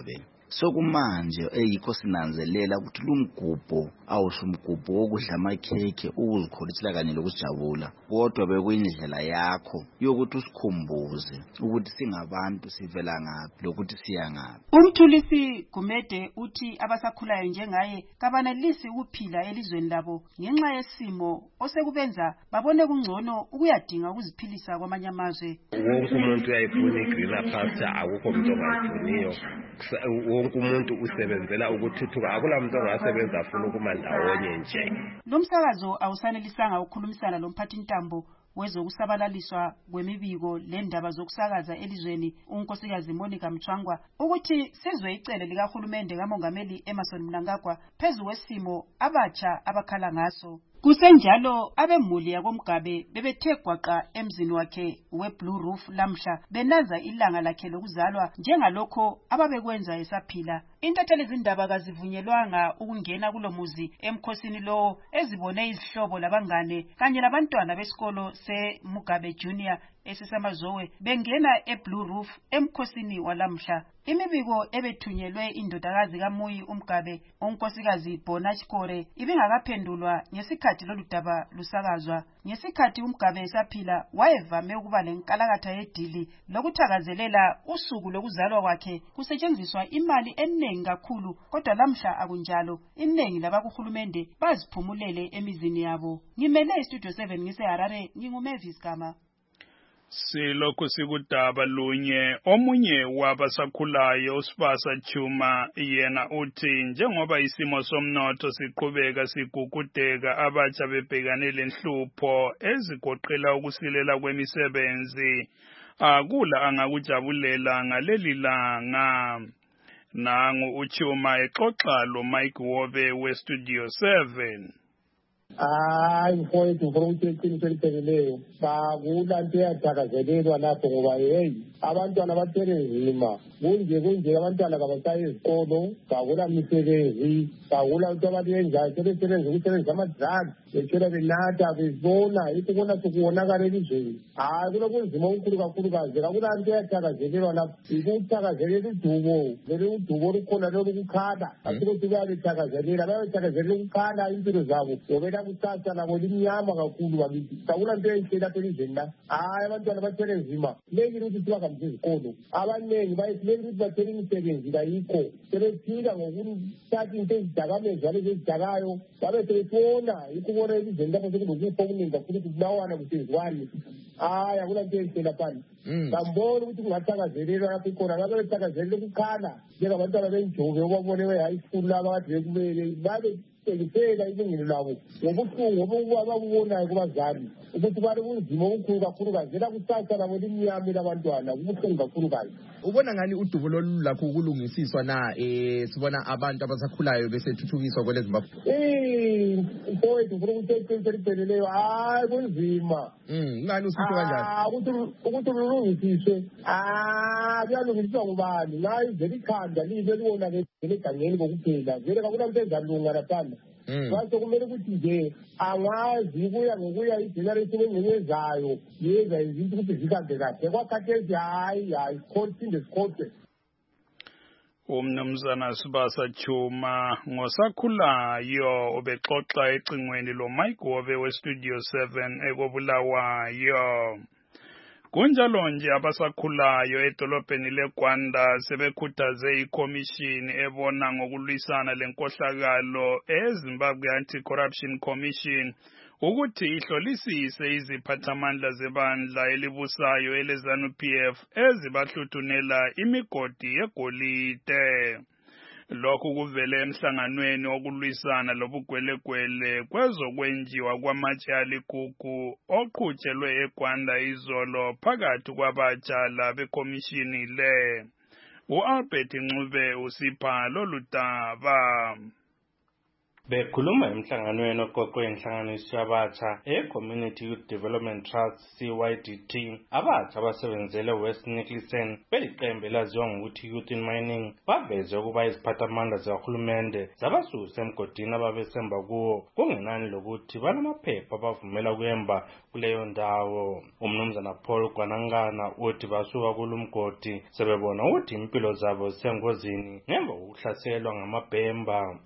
sokumanje eyikho sinanzelela ukuthi lumgubho awusumgubho wokudla amakhekhe ukuzikholisela kanye lokuzijabula kodwa bekuyindlela yakho yokuthi usikhumbuze ukuthi singabantu sivela ngaphi lokuthi siya ngaphi. Umthulisi Gumede uthi abasakhulayo njengaye kabanelisi ukuphila elizweni labo ngenxa yesimo osekubenza babone kungcono ukuyadinga ukuziphilisa kwamanye amazwe. Wonke umuntu uyayifuna i-greener pasture, akukho umuntu ongayifuniyo. Wonke umuntu usebenzela ukuthuthuka, akula muntu ongasebenza afuna ukuma ndawonye nje. Lo msakazo awusanelisanga ukukhulumisana lomphathintambo wezokusabalaliswa kwemibiko lendaba zokusakaza elizweni unkosikazi Monica Mchwangwa ukuthi sizwe icele likahulumende kamongameli Emmerson Mnangagwa phezu kwesimo abatsha abakhala ngaso. Kusenjalo abemuli yakoMgabe bebethe gwaqa emzini wakhe weBlue Roof lamhla benaza ilanga lakhe lokuzalwa njengalokho ababekwenza esaphila. Intatheli zindaba kazivunyelwanga ukungena kulomuzi emkhosini lo ezibone izihlobo labangane kanye labantwana besikolo seMugabe Junior esisamazowe bengena eBlue Roof emkhosini walamhla. Imibiko ebethunyelwe indodakazi kaMuyi uMgabe unkosikazi Bonachikore ibingakaphendulwa ngesikhathi loludaba lusakazwa. Ngesikhathi uMgabe esaphila wayevame ukuba lenkalakatha yedili lokuthakazelela usuku lokuzalwa kwakhe kusetshenziswa imali eningi kakhulu, kodwa lamhla akunjalo. Iningi labakuhulumende baziphumulele emizini yabo. Ngimele iStudio 7 ngiseHarare, nginguMavis Gama. Silokhu sikudaba lunye omunye wabasakhulayo uSibasa Chuma yena uthi njengoba isimo somnotho siqhubeka sigugudeka abatsha bebhekane lenhlupho ezigoqela ukusilela kwemisebenzi akula angakujabulela ngaleli langa. Nangu uChuma exoxa lo Mike Wove weStudio 7. Mfowethu ngifuna ukuthi iqiniso elipheleleyo sakula nto eyathakazelelwa lapho ngoba yeyi abantwana bathele nzima kunje abantwana kabasayi ezikolo kakula misebenzi kakula nto abantu yenzayo sebesebenza ukusebenzisa amadrugs betshela benatha bezibona yithi kubona sokuwonakala elizweni. Kulokunzima okukhulu kakhulukazi kakula nto eyathakazelelwa lapho ikuthakazelela udubo vele udubo olukhona lolukukhala asikuthi bayalithakazelela bayalithakazelela ukukhala impilo zabo yobela kusasa labo limnyama kakhulu bakithi kakula nto enhle lapho elizweni la. Abantwana bathele nzima leki ukuthi sibakamisa izikolo abaningi bayileki ukuthi bathele imisebenzi kayikho sebephila ngokuthatha into ezidakamezwa lezi ezidakayo babe sebefona ikubona elizweni lapho sekulokufa okuningi kakhulu kubulawana kusenziwani. Akula nto enhle laphana kambona ukuthi kungathakazelelwa lapho ikhona ngabe bethakazelela ukukhala njengabantwana benjove obabone we-high school laba kade bekumele babe tekisela ilungelo labo ngobuhlungu ababubonayo kubazali ukuthi bale kunzima okukhulu kakhulukazi la kusasa labo limnyama labantwana kubuhlungu kakhulukazi. Ubona ngani udubo lolu lakho ukulungisiswa na sibona abantu abasakhulayo besethuthukiswa kweleZimbabwe? Mfowethu ufuna ukuthi iqiniso elipheleleyo kunzima. Ngani usitho kanjani? Ukuthi ulungisiswe kuyalungisiswa ngubani ngayo vele ikhanda libe libonakele egangeni kokuphela vele kakula nto ezalunga laphana. Kwaso kumele ukuthi nje angazi kuya ngokuya igeneration engenyezayo yenza izinto ukuthi zihambe kahle kwakhathesi hayi siphinde sikhothe. Umnumzana Sibasa Chuma ngosakhulayo ubexoxa ecingweni lo Mike Wove weStudio 7 ekobulawayo. Kunjalo nje abasakhulayo edolobheni leGwanda sebekhuthaze ikomishini ebona ngokulwisana lenkohlakalo eZimbabwe Anti-Corruption Commission ukuthi ihlolisise iziphathamandla zebandla elibusayo eleZANU-PF ezibahluthunela imigodi yegolide. Lokhu kuvele emhlanganweni wokulwisana lobugwelegwele kwezokwenjiwa kwamatshe aligugu oqhutshelwe eGwanda izolo phakathi kwabatsha bekomishini le. U-Albert Ncube usipha lolu daba. Bekhuluma emhlanganweni oqoqwe inhlanganiso yabatsha e-Community Youth Development Trust CYDT, abatsha abasebenzele West Nicholson beliqembu elaziwa ngokuthi Youth in Mining baveze ukuba iziphathamandla zikahulumende zabasusa emgodini ababesemba kuwo kungenani lokuthi banamaphepha abavumela ukuyemba kuleyo ndawo. Umnumzana Paul Gwanangana uthi basuka kulumgodi sebebona ukuthi impilo zabo zisengozini ngemva kokuhlaselwa ngamabhemba.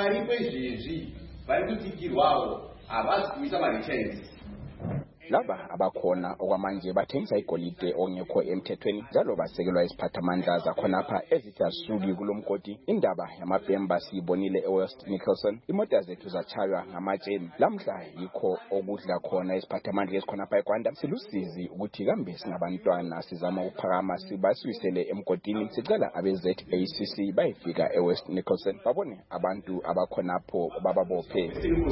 Laba abakhona okwamanje bathengisa igolide ongekho emthethweni njalo basekelwa isiphathamandla zakhonapha ezithi asuki kulomgodi. Indaba yamabhemba siyibonile eWest Nicholson, imota zethu zatshaywa ngamatshe. Lamhla yikho okudla khona isiphathamandla esikhonapha eGwanda. Silusizi ukuthi kambe singabantwana sizama ukuphakama sibasuyisele emgodini. Sicela abe-ZACC bayifika eWest Nicholson babone abantu abakhonapho bababophe.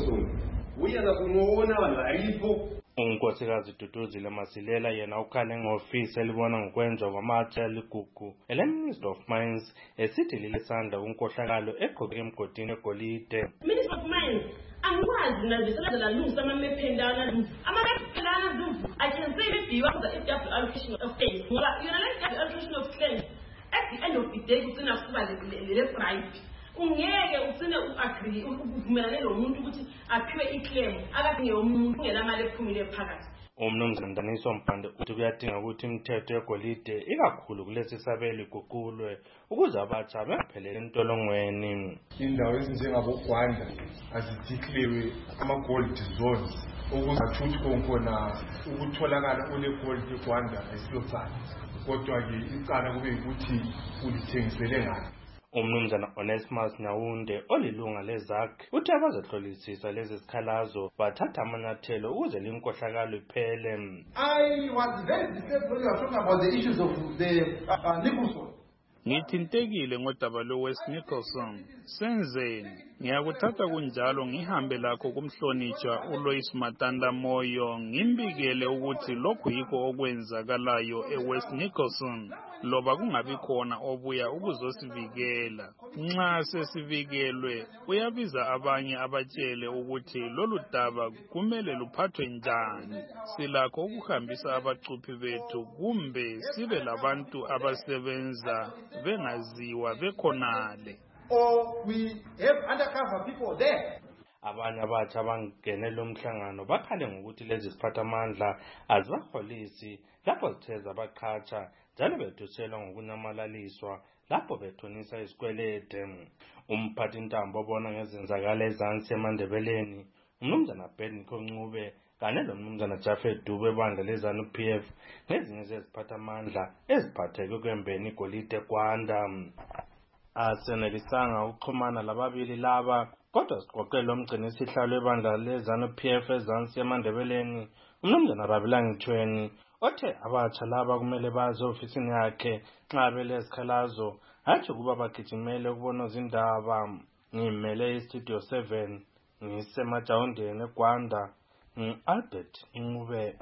Unkosikazi Duduzile Masilela yena ukhale ngofisi elibona ngokwenziwa kwamatshe aligugu ele-Minister of Mines esithi lilisandla kunkohlakalo eqhubeke emgodini egolide. Minister of Mines angikwazi nazisebenza lungu samamephendana amamephendana I can say maybe you have the allocation of claims ngoba yona le allocation of claims at the end of the day kucina kuba le bribe ungeke ucine uagree ukuvumelana nomuntu ukuthi aphiwe iclaim akade umuntu ungenamali ephumile phakathi. Umnumzana Ndaniso Mpande uthi kuyadinga ukuthi imithetho yegolide ikakhulu kulesi sabelo iguqulwe ukuze abatsha bengapheleli entolongweni. Indawo ezinjengaboGwanda azideclare ama-gold zones ukuze athuthi khona ukutholakala kule-gold eGwanda ayisiyocala kodwa-ke icala kube ukuthi ulithengisele ngani. Umnumzana Onesmus Nyawunde olilunga leZAC uthi abazehlolisisa lezi sikhalazo bathatha amanyathelo ukuze linkohlakalo iphele. I was very disturbed when you were talking about the issues of the Nicholson. Ngithintekile ngodaba lo-West Nicholson. Senzeni, ngiyakuthatha kunjalo ngihambe lakho kumhlonitshwa uLois Matanda Moyo ngimbikele ukuthi lokhu yikho okwenzakalayo eWest Nicholson. Loba kungabi khona obuya ukuzosivikela. Nxa sesivikelwe uyabiza abanye abatshele ukuthi lolu daba kumele luphathwe njani. Silakho ukuhambisa abacuphi bethu kumbe sibe labantu abasebenza bengaziwa bekhonale. Or we have undercover people there. Abanye abatsha abangene lo mhlangano bakhale ngokuthi lezi siphathamandla azibaholisi lapho zithe zabaqhatsha njalo bethuselwa ngokunyamalaliswa lapho bethonisa isikwelede. Umphathi ntambo obona ngezenzakalo ezansi eMandebeleni umnumzana Beniko Ncube kanye nomnumzana Jafet Dube ebandla leZANU-PF ngezinye zeziphathamandla eziphatheke kwembeni igolide eGwanda. Asenelisanga ukuxhumana lababili laba kodwa siqoqele umgcini isihlalo ebandla leZANU-PF ezansi eMandebeleni umnumzana Rabilang Thweni othe abatsha laba kumele baze ofisini yakhe nxa belesikhalazo hathi kuba bagijimele ukubona izindaba. Ngimele iStudio 7 ngisemajawundeni eGwanda Albert Ncube.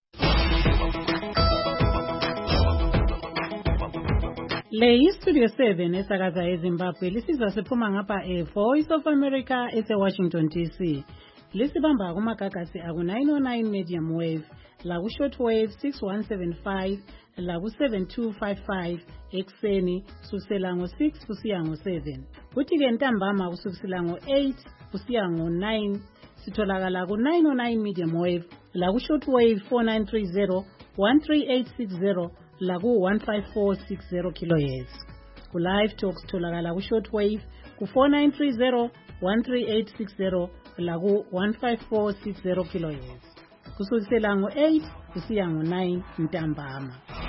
Le iStudio 7 esakaza eZimbabwe lisizwa siphuma ngapha eVoice of America eseWashington DC. Lisibamba kumagagasi aku 909 medium wave, laku shortwave 6175, laku 7255 ekseni kusukela ngo6 kusiya ngo7. Kuthi ke ntambama kusukela ngo8 kusiya ngo9 sitholakala ku 909 medium wave, laku shortwave 4930, 13860, laku 15460 kHz. Ku live talk sitholakala ku shortwave ku 4930, 13860, laku 15460 kHz. Kusukela ngo8 kusiya ngo9 ntambama.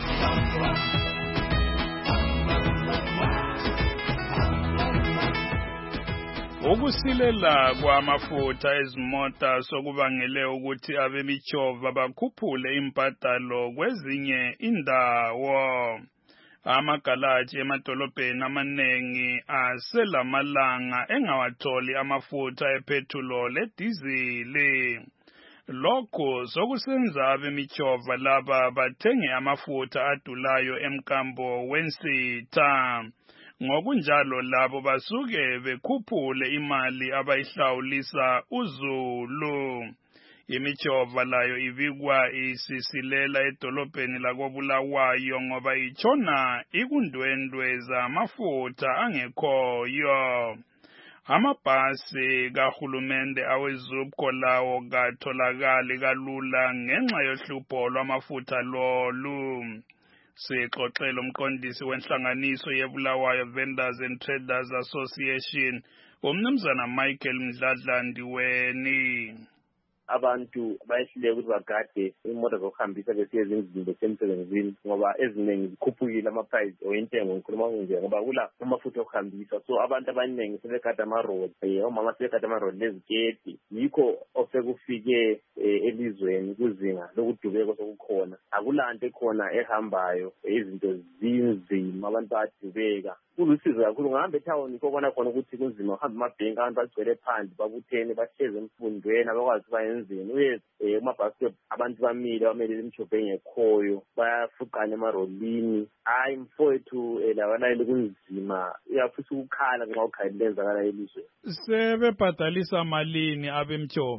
Ukusilela kwamafutha ezimota sokubangele ukuthi abemichova bakhuphule impatalo kwezinye indawo. Amagalaji emadolobheni amanengi aselamalanga engawatholi amafutha epetrol ledizili. Lokho sokusenza abemichova laba bathenge amafutha adulayo emkambo wensitha. ngokunjalo labo basuke bekhuphule imali abayihlawulisa uZulu. Imijova layo ibikwa isisilela edolobheni lakobulawayo ngoba itshona ikundwendwe zamafutha angekhoyo. Amabhasi kahulumende awezubko lawo katholakali kalula ngenxa yohlupho lwamafutha lolu. Sixoxela umqondisi wenhlanganiso yeBulawayo Vendors and Traders Association, umnumzana Michael Mdladla Ndiweni. Abantu bayehluleka ukuthi bagade imoto zokuhambisa besiye ezindlini besemsebenzini ngoba eziningi zikhuphukile ama-price oyentengo ngikhuluma nje ngoba kula amafutha okuhambisa, so abantu abaningi sebegada ama-road, omama sebegada ama-road leziketi. Yikho osekufike elizweni kuzinga lokudubeka sokukhona, akulanto ekhona ehambayo, izinto zinzima, abantu bayadubeka. Kulusizo kakhulu ngahamba etown kokona khona ukuthi kunzima uhamba amabhenki, abantu bagcwele phandle babuthene bahleze emfundweni abakwazi ukuba yenzeni. Uye kumabhasi abantu bamele imijova engekhoyo bayafuqana emarolini. Hayi mfowethu lawalayeli kunzima, uyafisa ukukhala nxa ukhalile lenzakala elizweni. Sebebhadalisa malini abemjova?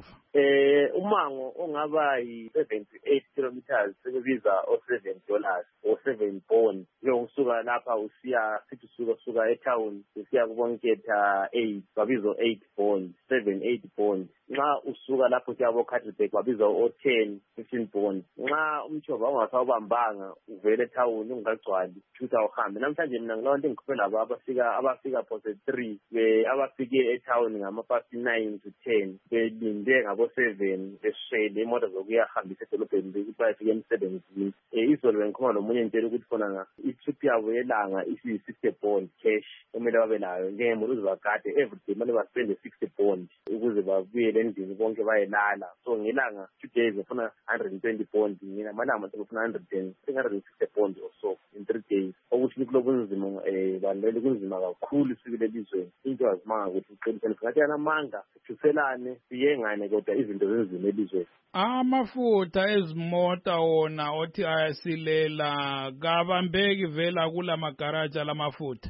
Umango ongaba yi-78 kilometers sebebiza $7 or 7 bond. Usuka lapha usiya sithi suka etown usiya kubonketha 8 babiza 8 bond, 7-8 bond. Nxa usuka lapho usiya Catterberg babiza 10-15 bond. Nxa umjova ungasawubambanga uvele etown ungagcwali thutha uhambe. Namhlanje mina ngilonto engikhuphe labo abafika phose 3 abafike etown ngama-9 to 10 belinde ngabo 7 beshele imoto zokuyahambisa edolobheni ukuthi bayafika emsebenzini. Izolo bengikhuluma nomunye ntshela ukuthi khona i-trip yabo yelanga isi-60 bond cash kumele babe nayo njengemoto uzibagade everyday manje baspende 60 bond ukuze babuyele endlini bonke bayelala. So ngelanga 2 days bafuna 120 bond, ngina malama sebefuna 160 bond or so in 3 days. Ukuthi kulobunzima balele kunzima kakhulu isikile elizweni. Into azimanga ukuthi uqinisele ngathi yanamanga thuselane siyengane kodwa izinto zenzima elizweni. Amafutha ezimota wona othi ayasilela kabambeki vela kula magaraja lamafutha.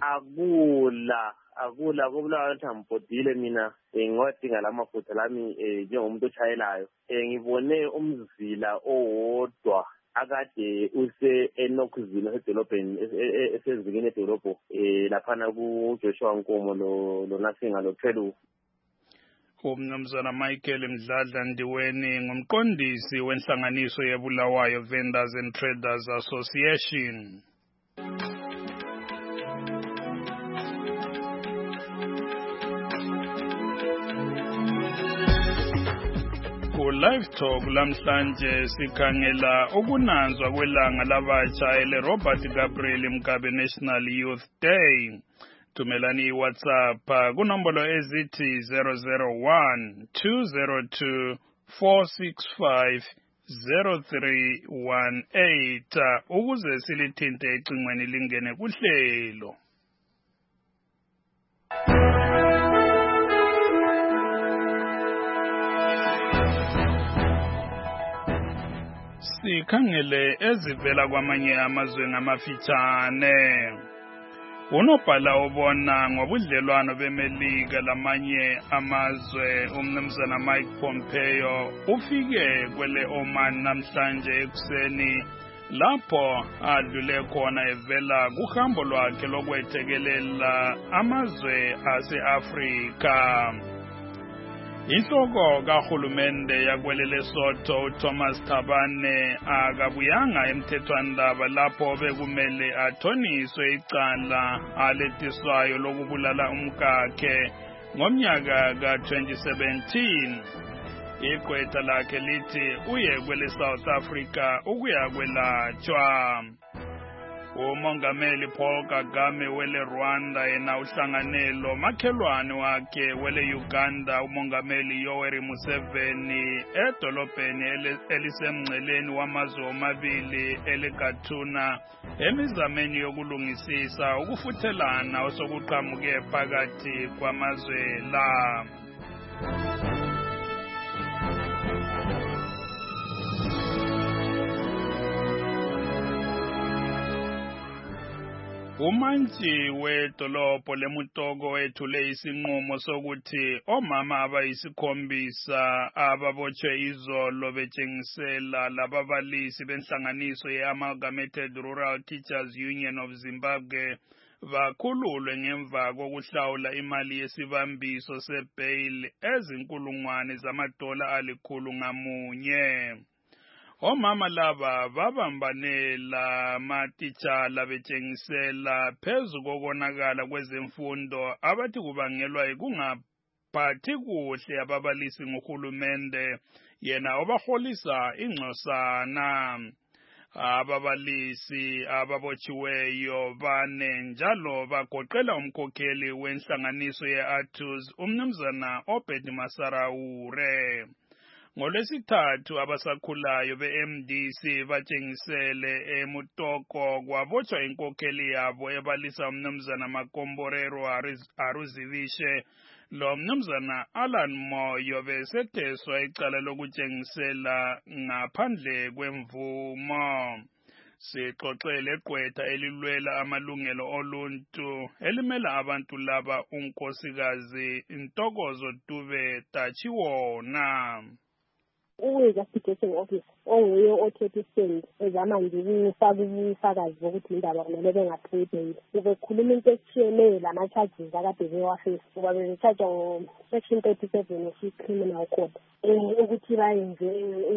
Akula kubulawa ukuthi ambodile mina ngiwadinga lamafutha lami njengomuntu ochayelayo. Ngibone umzila owodwa akade use enokuzila edolobheni esezingeni edolobho laphana kuJoshua Nkomo lo Nasinga lo Thelu. Umnumzana Michael Mdladla Ndiweni ngumqondisi wenhlanganiso yeBulawayo Vendors and Traders Association. Live Talk lamhlanje sikhangela ukunanzwa kwelanga labatsha ele-Robert Gabriel Mugabe National Youth Day. Thumelani iWhatsApp kunombolo ezithi 001-202-465-0318 ukuze silithinte ecingweni lingene kuhlelo. Sikhangele ezivela kwamanye amazwe ngamafitshane. Unobhala obona ngobudlelwano beMelika lamanye amazwe umnumzana Mike Pompeo ufike kwele Oman namhlanje ekuseni lapho adlule khona evela kuhambo lwakhe lokwethekelela amazwe ase-Afrika. Inhloko kahulumende yakwele Lesotho uThomas Thabane akabuyanga emthethwandaba lapho bekumele athoniswe icala aletiswayo lokubulala umkakhe ngomnyaka ka-2017. Igqwetha lakhe lithi uye kwele South Africa ukuya kwelatshwa. Umongameli Paul Kagame wele Rwanda yena uhlanganelo makhelwane wakhe wele Uganda umongameli Yoweri Museveni edolobheni elisemngceleni wamazwe omabili eleGatuna emizameni yokulungisisa ukufuthelana osokuqhamuke phakathi kwamazwe la. Umantshi wedolobho leMutoko ethule isinqumo sokuthi omama abayisikhombisa ababotshwe izolo betshengisela lababalisi benhlanganiso ye-Amalgamated Rural Teachers Union of Zimbabwe bakhululwe ngemva kokuhlawula imali yesibambiso sebail ezinkulungwane zamadola $100 ngamunye. Omama laba babambanela matitshala betshengisela phezu kokonakala kwezemfundo abathi kubangelwa ikungaphathi kuhle ababalisi nguhulumende yena obaholisa ingcosana. Ababalisi ababotshiweyo bane njalo bagoqela umkhokheli wenhlanganiso ye-ATUS umnumzana Obed Masaraure. NgoLwesithathu abasakhulayo be-MDC batshengisele eMutoko kwabotshwa inkokheli yabo ebalisa umnumzana Makomborero Aruzivishe lo mnumzana Alan Moyo besetheswa icala lokutshengisela ngaphandle kwemvumo. Sixoxele gqwetha elilwela amalungelo oluntu elimela abantu laba unkosikazi Ntokozo Dube Tachiwona. Uwe-investigation office onguye othethe isendi ezama nje ukufaka ubufakazi bokuthi indaba kumele bengaphiwe bail. Ubekhuluma into etshiyeneyo lama-charges akade bewafisa kuba bebetshajwa ngo-section 37 of-criminal code ukuthi bayenze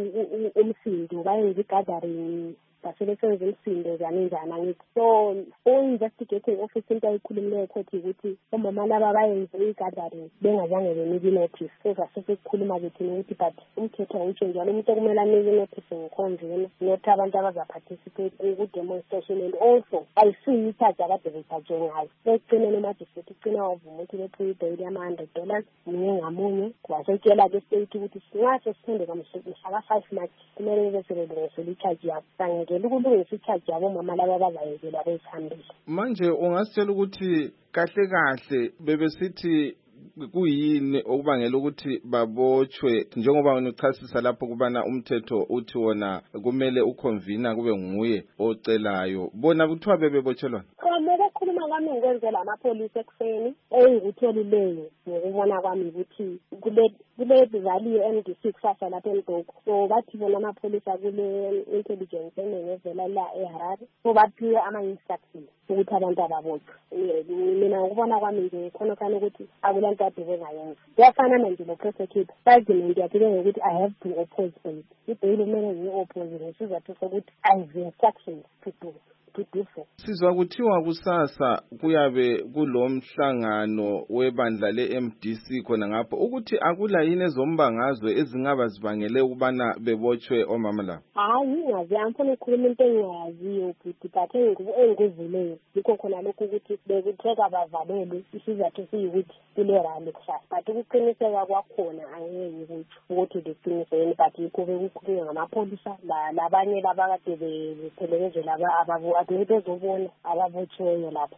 umsindo, bayenze i-gathering basebenza umsindo njani angithi. So o-investigating office into ayikhulumileyo khothi ukuthi omama laba bayenze i-gathering bengazange benike i-notice. Sekukhuluma bethini ukuthi but umthetho awutsho njalo, umuntu okumele anike i-notice ngukhonjena not abantu abazaparticipate ku-demonstration, and also ayisiyo i-charge akade bethatshwe ngayo. Ekugcineni umajistrate ugcina wavuma ukuthi bephiwe ibail yama-$100 munye ngamunye. Wasetshela-ke istate ukuthi nxa sesiphendeka mhlaka 5 March kumele bese belungisela i-charge yabo. Ngeke ukulungisa i-charge yabo mama laba bazayekela bezihambile. Manje ungasitshela ukuthi kahle kahle bebesithi kuyini okubangela ukuthi babotshwe, njengoba unochasisa lapho kubana umthetho uthi wona kumele uconvener kube nguye ocelayo, bona kuthiwa bebebotshelwa? Ukukhuluma kwami ngikwenzela amapholisa ekuseni engikutholileyo ngokubona kwami ukuthi kule valley MD6 kusasa lapha eMdoko. So bathi bona amapholisa kule intelligence engevela la eHarare, so baphiwe ama-instructions ukuthi abantu ababotshwe. Mina ngokubona kwami nje khonokana ukuthi akulanto ade bengayenza. Kuyafana nje lo-prosecutor argument yakhe ukuthi I have to oppose bail. Ibail kumele ngiyi-oppose ngesizathu sokuthi I have instructions to do so. Sizwa kuthiwa kusasa kuyabe kulomhlangano webandla le-MDC khona ngapho ukuthi akula yini ezombangazwe ezingaba zibangele ukubana bebotshwe omama la? Hayi ngazi amfuna ukukhuluma into engayaziyo ukuthi but engikuvuleyo yikho khona lokhu ukuthi bekutheka bavalelwe isizathu siyikuthi kule rally kusasa, but ukuqiniseka kwakhona angeke ukuthi beqiniso yini, but yikho bekukhulunywa ngamapholisa labanye labakade bethelelezela bezobona ababotshiweyo lapho.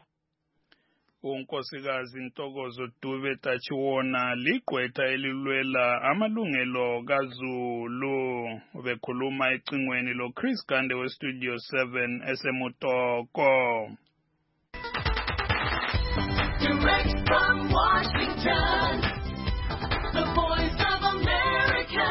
Unkosikazi Ntokozo Dube Tachiwona ligqwetha elilwela amalungelo kaZulu bekhuluma ecingweni lo Chris Gande we Studio 7 eseMutoko. Direct from Washington, the voice of America,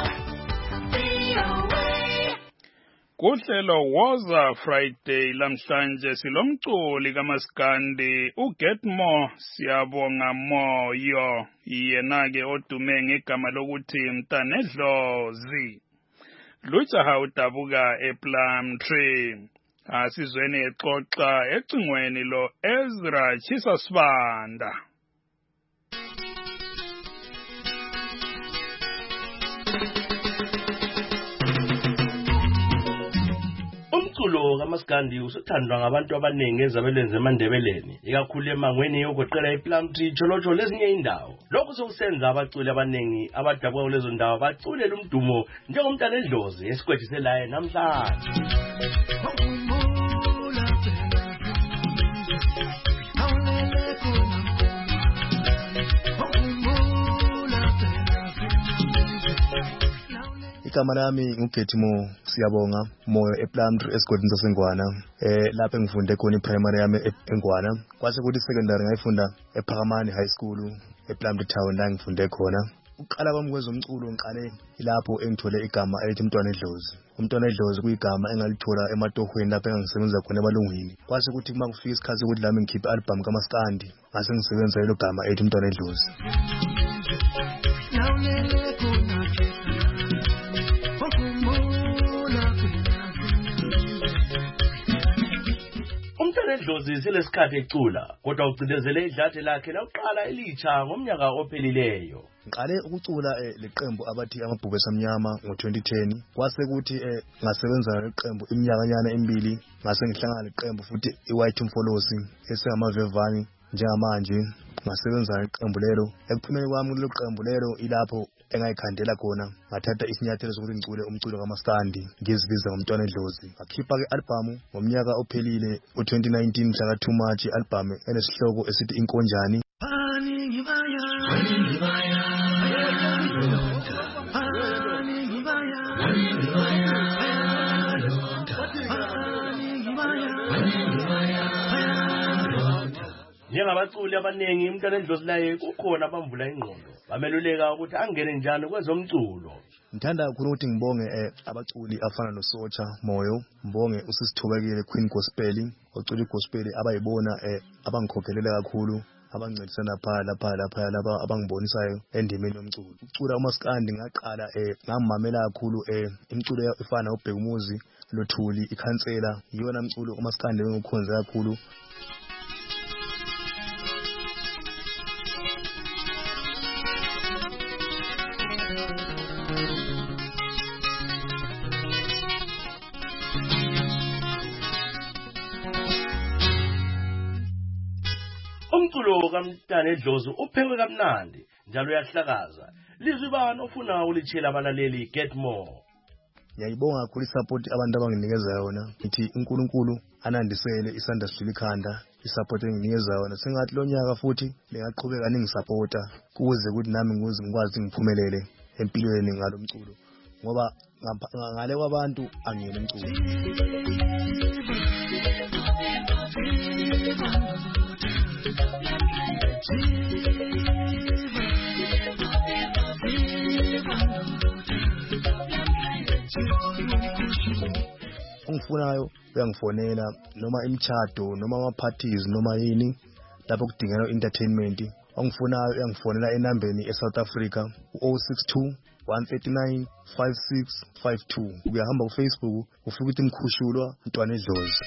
VOA. Kuhlelo Woza Friday lamhlanje silomculi kaMaskandi uGetmore Siyabonga Moyo, yena-ke odume ngegama lokuthi Mtanedlozi. Lujaha udabuka ePlumtree. Asizweni exoxa ecingweni lo Ezra Chisasibanda. Umculo kaMaskandi usuthandwa ngabantu abaningi ezabelweni zeMandebeleni, ikakhulu emangweni yokugoqela iPlumtree, Jolojo lezinye indawo. Lokhu sokusenza abaculi abaningi abadabuka kulezo ndawo baculela umdumo njengomntanedlozi esikwejiselayo namhlanje. igama lami nguGetmo Siyabonga Moyo ePlumtree esigodini saseNgwana. Lapho engifunde khona iPrimary yami eNgwana. Kwase kuthi secondary ngayifunda ePhakamani High School ePlumtree Town la ngifunde khona. Uqala kwami kwezomculo ngiqale ilapho engithole igama elithi Mntwana Edlozi. Umntwana Edlozi kuyigama engalithola ematohweni lapho engisebenza khona ebalungwini. Kwase kuthi uma kufika isikhathi ukuthi lami ngikhiphe album kaMaskandi, ngase ngisebenza lo gama elithi Mntwana Edlozi. Umntwana Edlozi silesikhathi ecula kodwa ucindezele idlathe lakhe lokuqala elitsha ngomnyaka ophelileyo. Ngiqale ukucula leqembu abathi Amabhubesi Amnyama ngo2010. Kwase kuthi ngasebenza leqembu iminyakanyana emibili, ngase ngihlangana leqembu futhi iWhite Mfolosi esengamavevani njengamanje. Ngasebenza leqembu lelo. Ekuphumeni kwami kulelo qembu lelo ilapho engayikhandela khona, ngathatha isinyathelo sokuthi ngicule umculo kaMaskandi ngizibiza ngomntwana Edlozi. Ngakhipha ke album ngomnyaka ophelile u2019 mhla ka2 March, album enesihloko esithi Inkonjani. Njengabaculi abaningi Umntwana Edlozi laye kukhona abamvula ingqondo, bameluleka ukuthi angene njani kwezomculo. Ngithanda kakhulu ukuthi ngibonge abaculi afana noSocha Moyo, ngibonge uSisithobekile Queen Gospel, oculi gospel abayibona abangikhokhelela kakhulu, abancedisana lapha laba abangibonisayo endimeni yomculo. Ucula uMaskandi ngaqala ngamamela kakhulu imculo efana uBheka Umuzi, Lothuli, iKhansela, yiyona mculo uMaskandi engikhonza kakhulu. Umculo kaMntwana Edlozi uphekwe kamnandi njalo uyahlakaza. Lizwi bani ofuna ulitshela abalaleli Getmo? Ngiyayibonga kakhulu isupport abantu abanginikeza yona. Ngithi uNkulunkulu anandisele isandla sijula ikhanda, isupport enginikeza yona. Sengathi lo nyaka futhi lengaqhubeka ningisupporta kuze ukuthi nami ngikwazi ngiphumelele empilweni ngalo mculo, ngoba ngale kwabantu angiyena umculo. Ungifunayo uyangifonela noma imchado noma ama-parties noma yini lapho kudingeka entertainment. Ungifunayo uyangifonela enambeni eSouth Africa u062 139 5652. Uyahamba kuFacebook ufika ukuthi Mkhushulwa Mntwana Edlozi.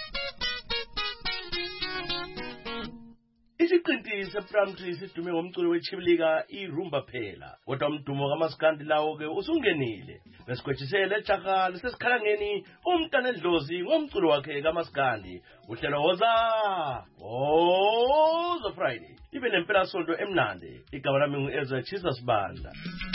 Isiqinti sePlumtree sidume ngomculo wechibilika iRumba phela, kodwa umdumo kaMaskandi lawo ke usungenile. Besigwetshisele eJaga lesesikhalangeni Umntwana Edlozi ngomculo wakhe kaMaskandi. Uhlelo Woza Friday. Ibe nempela sonto emnandi. Igama lami nguEzra Jesus Banda.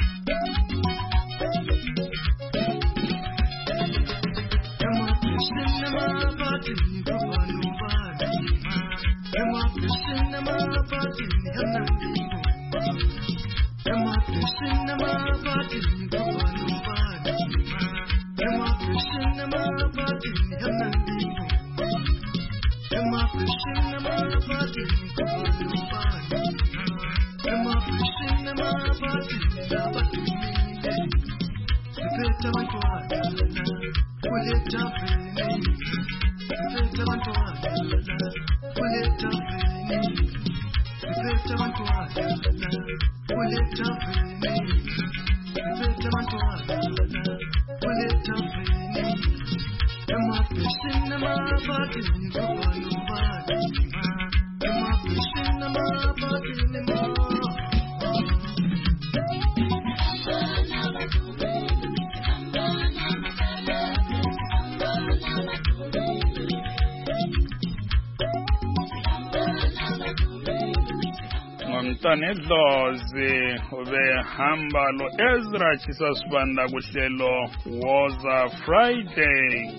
Umntwana Edlozi ubehamba lo Ezra Jesus Banda kuhlelo Woza Friday.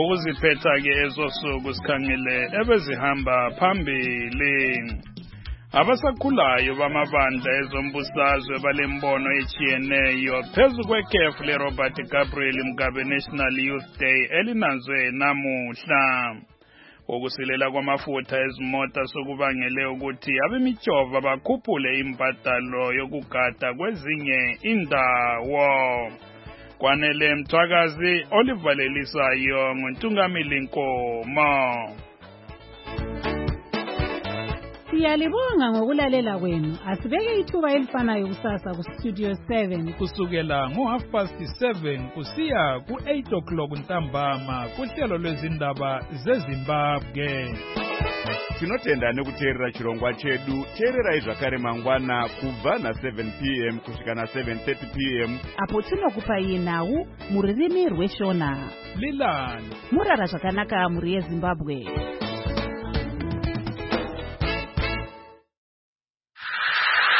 Ukuziphetha ke ezosuku sikhangile ebezihamba phambili. Abasakhulayo bamabandla ezombusazwe balembono echiyeneyo phezu kwekhefu leRobert Gabriel Mugabe National Youth Day elinanzwe namuhla. Ukusilela kwamafutha ezimota sokubangele ukuthi abemitshova bakhuphule imbadalo yokugada kwezinye indawo. Kwanele Mthwakazi olivalelisayo nguNtungamili Nkomo. Siyalibonga ngokulalela kwenu. Asibeke ithuba elifanayo kusasa ku Studio 7 kusukela ngo7:30 kusiya ku8 o'clock ntambama kuhlelo lwezindaba zeZimbabwe. Tinotenda nekuteerera chirongwa chedu. Teererai zvakare mangwana kubva na7 p.m. kusvika na7:30 p.m. apo tinokupai nhau mururimi rweShona. Lilani murara zvakanaka muri yeZimbabwe.